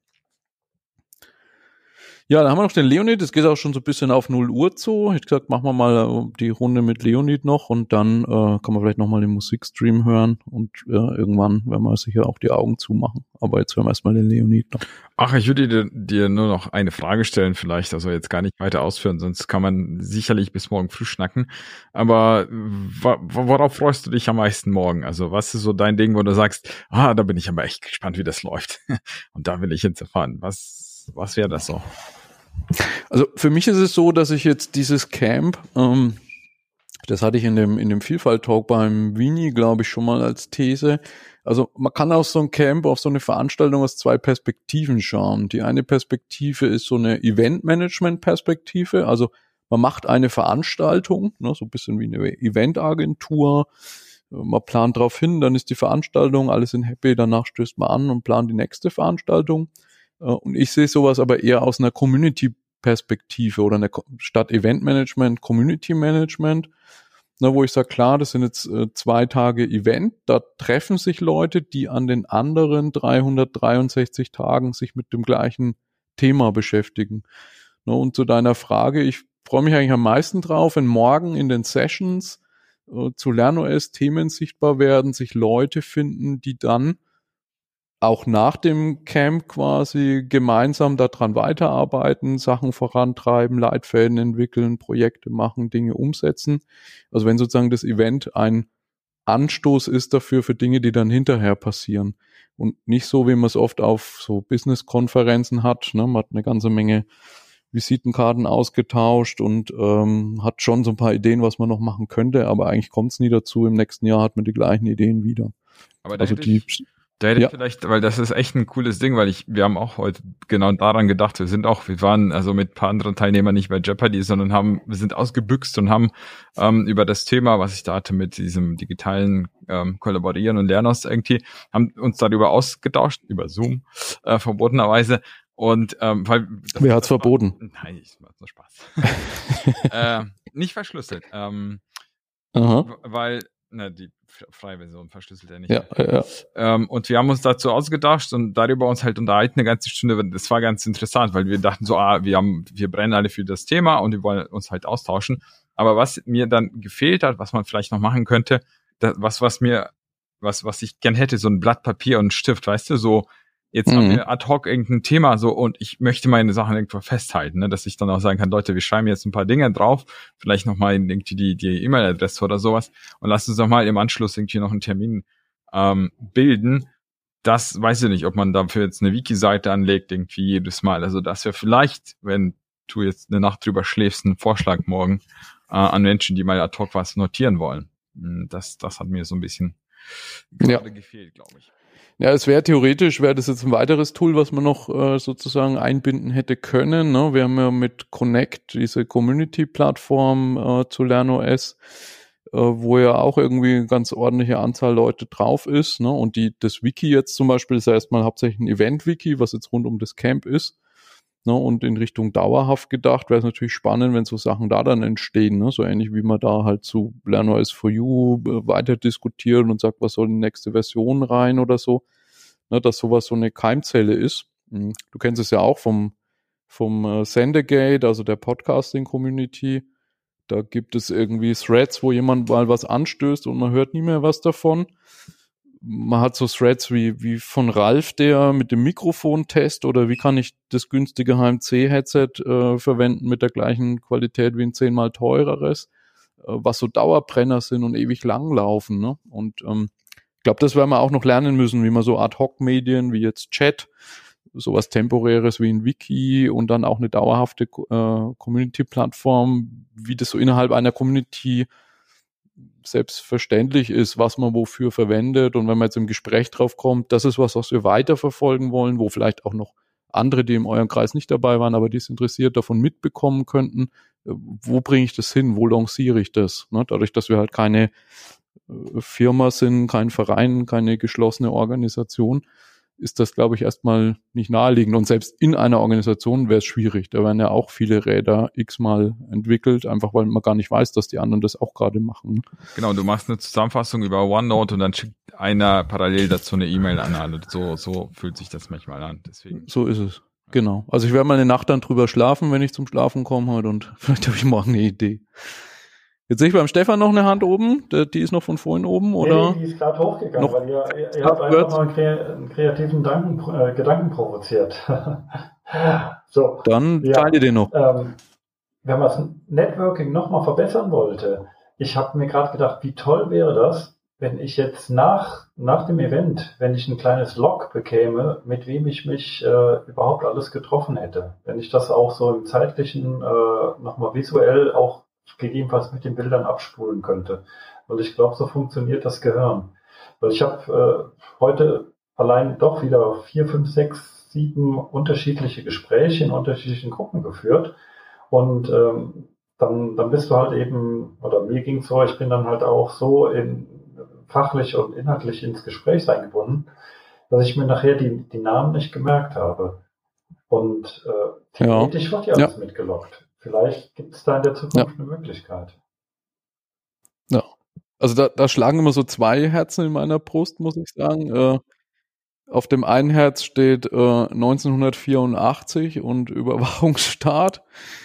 Speaker 1: Ja, dann haben wir noch den Leonid, das geht auch schon so ein bisschen auf null Uhr zu. Ich habe gesagt, machen wir mal die Runde mit Leonid noch und dann äh, kann man vielleicht nochmal den Musikstream hören und äh, irgendwann werden wir sicher auch die Augen zumachen. Aber jetzt hören wir erstmal den Leonid noch.
Speaker 4: Ach, ich würde dir, dir nur noch eine Frage stellen vielleicht, also jetzt gar nicht weiter ausführen, sonst kann man sicherlich bis morgen früh schnacken. Aber worauf freust du dich am meisten morgen? Also was ist so dein Ding, wo du sagst, ah, da bin ich aber echt gespannt, wie das läuft. Und da will ich jetzt erfahren. Was, was wäre das so?
Speaker 1: Also für mich ist es so, dass ich jetzt dieses Camp, ähm, das hatte ich in dem in dem Vielfalt-Talk beim Vini, glaube ich, schon mal als These. Also man kann auf so ein Camp, auf so eine Veranstaltung aus zwei Perspektiven schauen. Die eine Perspektive ist so eine Event-Management-Perspektive. Also man macht eine Veranstaltung, ne, so ein bisschen wie eine Eventagentur, man plant drauf hin, dann ist die Veranstaltung, alle sind happy, danach stößt man an und plant die nächste Veranstaltung. Und ich sehe sowas aber eher aus einer Community-Perspektive oder einer statt Event-Management, Community-Management, na, wo ich sage, klar, das sind jetzt äh, zwei Tage Event, da treffen sich Leute, die an den anderen dreihundertdreiundsechzig Tagen sich mit dem gleichen Thema beschäftigen. Na, und zu deiner Frage, ich freue mich eigentlich am meisten drauf, wenn morgen in den Sessions äh, zu LernOS Themen sichtbar werden, sich Leute finden, die dann auch nach dem Camp quasi gemeinsam daran weiterarbeiten, Sachen vorantreiben, Leitfäden entwickeln, Projekte machen, Dinge umsetzen. Also wenn sozusagen das Event ein Anstoß ist dafür für Dinge, die dann hinterher passieren. Und nicht so, wie man es oft auf so Business-Konferenzen hat. Ne? Man hat eine ganze Menge Visitenkarten ausgetauscht und ähm, hat schon so ein paar Ideen, was man noch machen könnte, aber eigentlich kommt es nie dazu. Im nächsten Jahr hat man die gleichen Ideen wieder.
Speaker 4: Aber da
Speaker 1: also
Speaker 4: hätte
Speaker 1: die
Speaker 4: ich Da hätte
Speaker 1: Ja.
Speaker 4: ich vielleicht, weil das ist echt ein cooles Ding, weil ich, wir haben auch heute genau daran gedacht, wir sind auch, wir waren also mit ein paar anderen Teilnehmern nicht bei Jeopardy, sondern haben, wir sind ausgebüxt und haben ähm, über das Thema, was ich da hatte mit diesem digitalen ähm, Kollaborieren und LernOS irgendwie, haben uns darüber ausgetauscht, über Zoom, äh, verbotenerweise. Und ähm, weil das,
Speaker 1: Wer hat's
Speaker 4: das war-
Speaker 1: verboten?
Speaker 4: Nein, ich mach nur Spaß. äh, nicht verschlüsselt, ähm,
Speaker 1: Aha.
Speaker 4: weil, na, die freie Version verschlüsselt er nicht.
Speaker 1: Ja, ja, ja.
Speaker 4: Ähm, und wir haben uns dazu ausgedacht und darüber uns halt unterhalten eine ganze Stunde. Das war ganz interessant, weil wir dachten so, ah, wir haben, wir brennen alle für das Thema und wir wollen uns halt austauschen. Aber was mir dann gefehlt hat, was man vielleicht noch machen könnte, das, was, was mir, was, was ich gern hätte, so ein Blatt Papier und ein Stift, weißt du, so, jetzt haben
Speaker 1: Mhm.
Speaker 4: wir ad hoc irgendein Thema so und ich möchte meine Sachen irgendwo festhalten, ne, dass ich dann auch sagen kann, Leute, wir schreiben jetzt ein paar Dinge drauf, vielleicht nochmal irgendwie die, die E-Mail-Adresse oder sowas und lasst uns doch mal im Anschluss irgendwie noch einen Termin ähm, bilden. Das weiß ich nicht, ob man dafür jetzt eine Wiki-Seite anlegt, irgendwie jedes Mal. Also das wäre vielleicht, wenn du jetzt eine Nacht drüber schläfst, ein Vorschlag morgen äh, an Menschen, die mal ad hoc was notieren wollen. Das, das hat mir so ein bisschen
Speaker 1: Ja.
Speaker 4: gerade gefehlt, glaube ich.
Speaker 1: Ja, es wäre theoretisch, wäre das jetzt ein weiteres Tool, was man noch äh, sozusagen einbinden hätte können. Ne? Wir haben ja mit Connect diese Community-Plattform äh, zu LernOS, äh, wo ja auch irgendwie eine ganz ordentliche Anzahl Leute drauf ist. Ne? Und die das Wiki jetzt zum Beispiel ist ja erstmal hauptsächlich ein Event-Wiki, was jetzt rund um das Camp ist. Ne? Und in Richtung dauerhaft gedacht wäre es natürlich spannend, wenn so Sachen da dann entstehen. Ne? So ähnlich wie man da halt zu LernOS for You äh, weiter diskutiert und sagt, was soll die nächste Version rein oder so. Ne, dass sowas so eine Keimzelle ist. Du kennst es ja auch vom, vom äh, Sendegate, also der Podcasting-Community. Da gibt es irgendwie Threads, wo jemand mal was anstößt und man hört nie mehr was davon. Man hat so Threads wie, wie von Ralf, der mit dem Mikrofon-Test oder wie kann ich das günstige H M C-Headset äh, verwenden mit der gleichen Qualität wie ein zehnmal teureres, äh, was so Dauerbrenner sind und ewig lang laufen. Ne? Und ähm, ich glaube, das werden wir auch noch lernen müssen, wie man so Ad-Hoc-Medien wie jetzt Chat, sowas Temporäres wie ein Wiki und dann auch eine dauerhafte äh, Community-Plattform, wie das so innerhalb einer Community selbstverständlich ist, was man wofür verwendet. Und wenn man jetzt im Gespräch drauf kommt, das ist was, was wir weiterverfolgen wollen, wo vielleicht auch noch andere, die in eurem Kreis nicht dabei waren, aber die es interessiert, davon mitbekommen könnten. Wo bringe ich das hin? Wo lanciere ich das? Ne? Dadurch, dass wir halt keine Firma sind, kein Verein, keine geschlossene Organisation, ist das, glaube ich, erstmal nicht naheliegend. Und selbst in einer Organisation wäre es schwierig. Da werden ja auch viele Räder x-mal entwickelt, einfach weil man gar nicht weiß, dass die anderen das auch gerade machen.
Speaker 4: Genau, du machst eine Zusammenfassung über OneNote und dann schickt einer parallel dazu eine E-Mail an alle. So, so fühlt sich das manchmal an. Deswegen.
Speaker 1: So ist es. Genau. Also ich werde mal eine Nacht dann drüber schlafen, wenn ich zum Schlafen komme heute und vielleicht habe ich morgen eine Idee. Jetzt sehe ich beim Stefan noch eine Hand oben, die ist noch von vorhin oben, oder?
Speaker 6: Nee, die ist gerade hochgegangen,
Speaker 1: Noch
Speaker 6: weil ihr, ihr, ihr habt einfach mal einen, kre einen kreativen Gedanken, äh, Gedanken provoziert. So,
Speaker 1: dann
Speaker 6: ja,
Speaker 1: teile den noch.
Speaker 6: Ähm, wenn man das Networking nochmal verbessern wollte, ich habe mir gerade gedacht, wie toll wäre das, wenn ich jetzt nach, nach dem Event, wenn ich ein kleines Log bekäme, mit wem ich mich äh, überhaupt alles getroffen hätte. Wenn ich das auch so im zeitlichen äh, nochmal visuell auch gegebenenfalls mit den Bildern abspulen könnte. Weil ich glaube, so funktioniert das Gehirn. Weil ich habe äh, heute allein doch wieder vier, fünf, sechs, sieben unterschiedliche Gespräche in unterschiedlichen Gruppen geführt. Und ähm, dann, dann bist du halt eben, oder mir ging es so, ich bin dann halt auch so in fachlich und inhaltlich ins Gespräch eingebunden, dass ich mir nachher die, die Namen nicht gemerkt habe. Und äh, theoretisch ja. wird ja alles ja. mitgelockt. Vielleicht gibt es da in der Zukunft ja. eine Möglichkeit.
Speaker 1: Ja, also da, da schlagen immer so zwei Herzen in meiner Brust, muss ich sagen. Äh, auf dem einen Herz steht äh, neunzehnhundertvierundachtzig und Überwachungsstaat.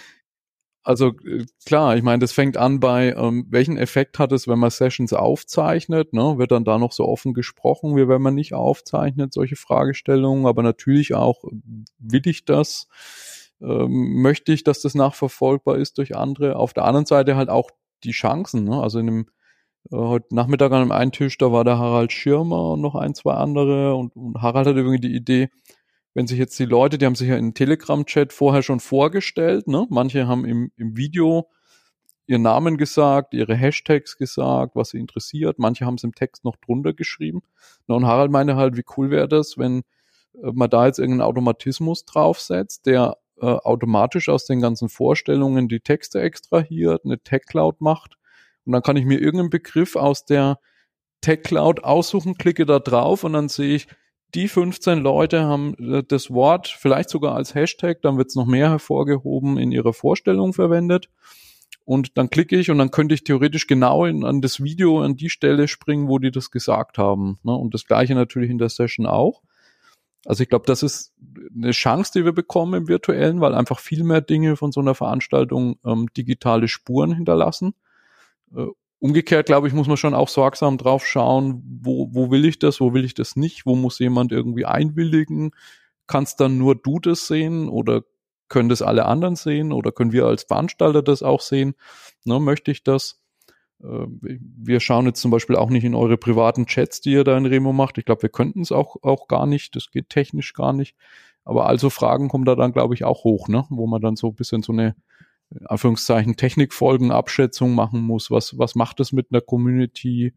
Speaker 1: Also klar, ich meine, das fängt an bei, ähm, welchen Effekt hat es, wenn man Sessions aufzeichnet, ne? Wird dann da noch so offen gesprochen, wie wenn man nicht aufzeichnet, solche Fragestellungen, aber natürlich auch, will ich das, ähm, möchte ich, dass das nachverfolgbar ist durch andere. Auf der anderen Seite halt auch die Chancen, ne? Also in dem, äh, heute Nachmittag an einem einen Tisch, da war der Harald Schirmer und noch ein, zwei andere und, und Harald hatte irgendwie die Idee, wenn sich jetzt die Leute, die haben sich ja in Telegram-Chat vorher schon vorgestellt, ne? Manche haben im, im Video ihren Namen gesagt, ihre Hashtags gesagt, was sie interessiert. Manche haben es im Text noch drunter geschrieben. Na, und Harald meinte halt, wie cool wäre das, wenn äh, man da jetzt irgendeinen Automatismus draufsetzt, der äh, automatisch aus den ganzen Vorstellungen die Texte extrahiert, eine Tag-Cloud macht. Und dann kann ich mir irgendeinen Begriff aus der Tag-Cloud aussuchen, klicke da drauf und dann sehe ich, die fünfzehn Leute haben das Wort vielleicht sogar als Hashtag, dann wird es noch mehr hervorgehoben, in ihrer Vorstellung verwendet. Und dann klicke ich und dann könnte ich theoretisch genau in, an das Video, an die Stelle springen, wo die das gesagt haben. Ne? Und das Gleiche natürlich in der Session auch. Also ich glaube, das ist eine Chance, die wir bekommen im Virtuellen, weil einfach viel mehr Dinge von so einer Veranstaltung ähm, digitale Spuren hinterlassen. Äh, Umgekehrt, glaube ich, muss man schon auch sorgsam drauf schauen, wo, wo will ich das, wo will ich das nicht, wo muss jemand irgendwie einwilligen, kannst dann nur du das sehen oder können das alle anderen sehen oder können wir als Veranstalter das auch sehen, ne, möchte ich das? Äh, wir schauen jetzt zum Beispiel auch nicht in eure privaten Chats, die ihr da in Remo macht, ich glaube, wir könnten es auch, auch gar nicht, das geht technisch gar nicht, aber also Fragen kommen da dann, glaube ich, auch hoch, ne, wo man dann so ein bisschen so eine in Anführungszeichen Technikfolgenabschätzung machen muss. Was, was macht es mit einer Community?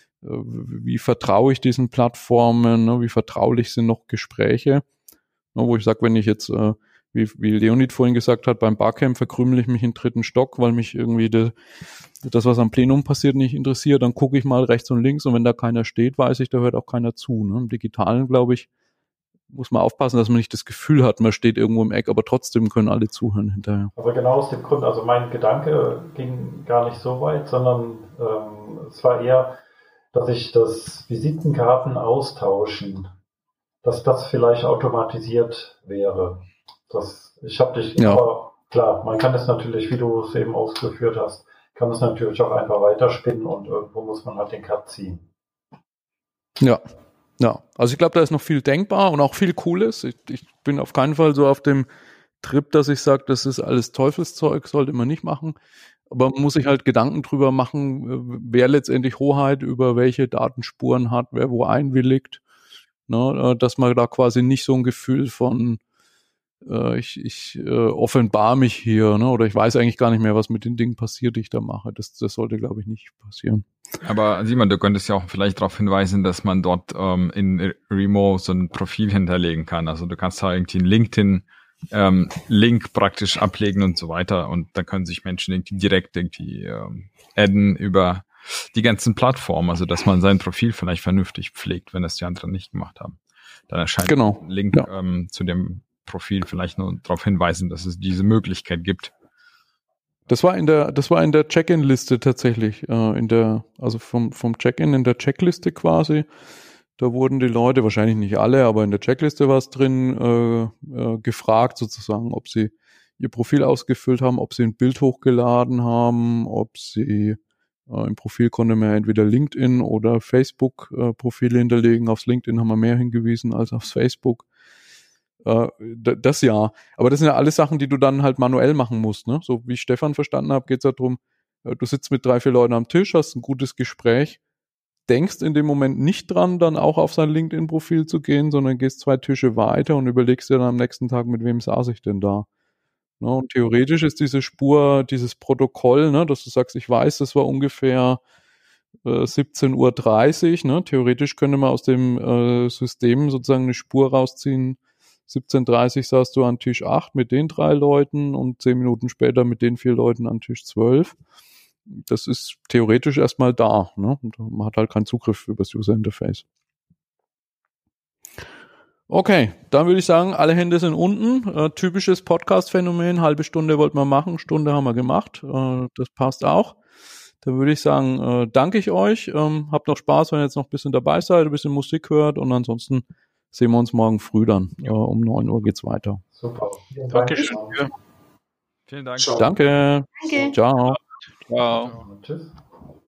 Speaker 1: Wie vertraue ich diesen Plattformen? Wie vertraulich sind noch Gespräche? Wo ich sage, wenn ich jetzt, wie, wie Leonid vorhin gesagt hat, beim Barcamp verkrümel ich mich in den dritten Stock, weil mich irgendwie de, das, was am Plenum passiert, nicht interessiert, dann gucke ich mal rechts und links und wenn da keiner steht, weiß ich, da hört auch keiner zu. Im Digitalen, glaube ich, muss man aufpassen, dass man nicht das Gefühl hat, man steht irgendwo im Eck, aber trotzdem können alle zuhören hinterher.
Speaker 6: Aber genau aus dem Grund, also mein Gedanke ging gar nicht so weit, sondern ähm, es war eher, dass ich das Visitenkarten austauschen, dass das vielleicht automatisiert wäre. Das, ich habe dich, ja. aber klar, man kann es natürlich, wie du es eben ausgeführt hast, kann es natürlich auch einfach weiterspinnen und irgendwo muss man halt den Cut ziehen.
Speaker 1: Ja. Ja, also ich glaube, da ist noch viel denkbar und auch viel Cooles. Ich, ich bin auf keinen Fall so auf dem Trip, dass ich sage, das ist alles Teufelszeug, sollte man nicht machen. Aber man muss sich halt Gedanken drüber machen, wer letztendlich Hoheit über welche Datenspuren hat, wer wo einwilligt. Ne, dass man da quasi nicht so ein Gefühl von äh, ich, ich äh, offenbar mich hier, ne, oder ich weiß eigentlich gar nicht mehr, was mit den Dingen passiert, die ich da mache. Das, das sollte, glaube ich, nicht passieren.
Speaker 4: Aber Simon, du könntest ja auch vielleicht darauf hinweisen, dass man dort ähm, in Remo so ein Profil hinterlegen kann. Also du kannst da irgendwie einen LinkedIn ähm, Link praktisch ablegen und so weiter und dann können sich Menschen irgendwie direkt irgendwie ähm, adden über die ganzen Plattformen, also dass man sein Profil vielleicht vernünftig pflegt, wenn das die anderen nicht gemacht haben. Dann erscheint
Speaker 1: genau.
Speaker 4: ein Link
Speaker 1: ja.
Speaker 4: ähm, zu dem Profil vielleicht nur darauf hinweisen, dass es diese Möglichkeit gibt.
Speaker 1: Das war in der, das war in der Check-in-Liste tatsächlich, äh, in der, also vom, vom Check-in in der Checkliste quasi. Da wurden die Leute, wahrscheinlich nicht alle, aber in der Checkliste war es drin, äh, äh, gefragt sozusagen, ob sie ihr Profil ausgefüllt haben, ob sie ein Bild hochgeladen haben, ob sie äh, im Profil konnte man entweder LinkedIn oder Facebook äh, Profile hinterlegen. Aufs LinkedIn haben wir mehr hingewiesen als aufs Facebook. Das ja, aber das sind ja alles Sachen, die du dann halt manuell machen musst, ne? So wie ich Stefan verstanden habe, geht es ja darum, du sitzt mit drei, vier Leuten am Tisch, hast ein gutes Gespräch, denkst in dem Moment nicht dran, dann auch auf sein LinkedIn-Profil zu gehen, sondern gehst zwei Tische weiter und überlegst dir dann am nächsten Tag, mit wem saß ich denn da? Ne? Und theoretisch ist diese Spur, dieses Protokoll, ne, dass du sagst, ich weiß, das war ungefähr äh, siebzehn Uhr dreißig, ne? Theoretisch könnte man aus dem äh, System sozusagen eine Spur rausziehen, siebzehn Uhr dreißig saßt du an Tisch acht mit den drei Leuten und zehn Minuten später mit den vier Leuten an Tisch zwölf. das ist theoretisch erstmal da. Ne? Und man hat halt keinen Zugriff über das User Interface. Okay, dann würde ich sagen, alle Hände sind unten. Äh, typisches Podcast-Phänomen, halbe Stunde wollten wir machen, Stunde haben wir gemacht. Äh, das passt auch. Dann würde ich sagen, äh, danke ich euch. Ähm, habt noch Spaß, wenn ihr jetzt noch ein bisschen dabei seid, ein bisschen Musik hört und ansonsten sehen wir uns morgen früh dann. Äh, um neun Uhr geht's weiter.
Speaker 6: Super.
Speaker 3: Dankeschön.
Speaker 4: Vielen Dank.
Speaker 5: Ciao.
Speaker 1: Danke.
Speaker 2: Danke.
Speaker 1: Ciao.
Speaker 3: Ciao.
Speaker 6: Tschüss.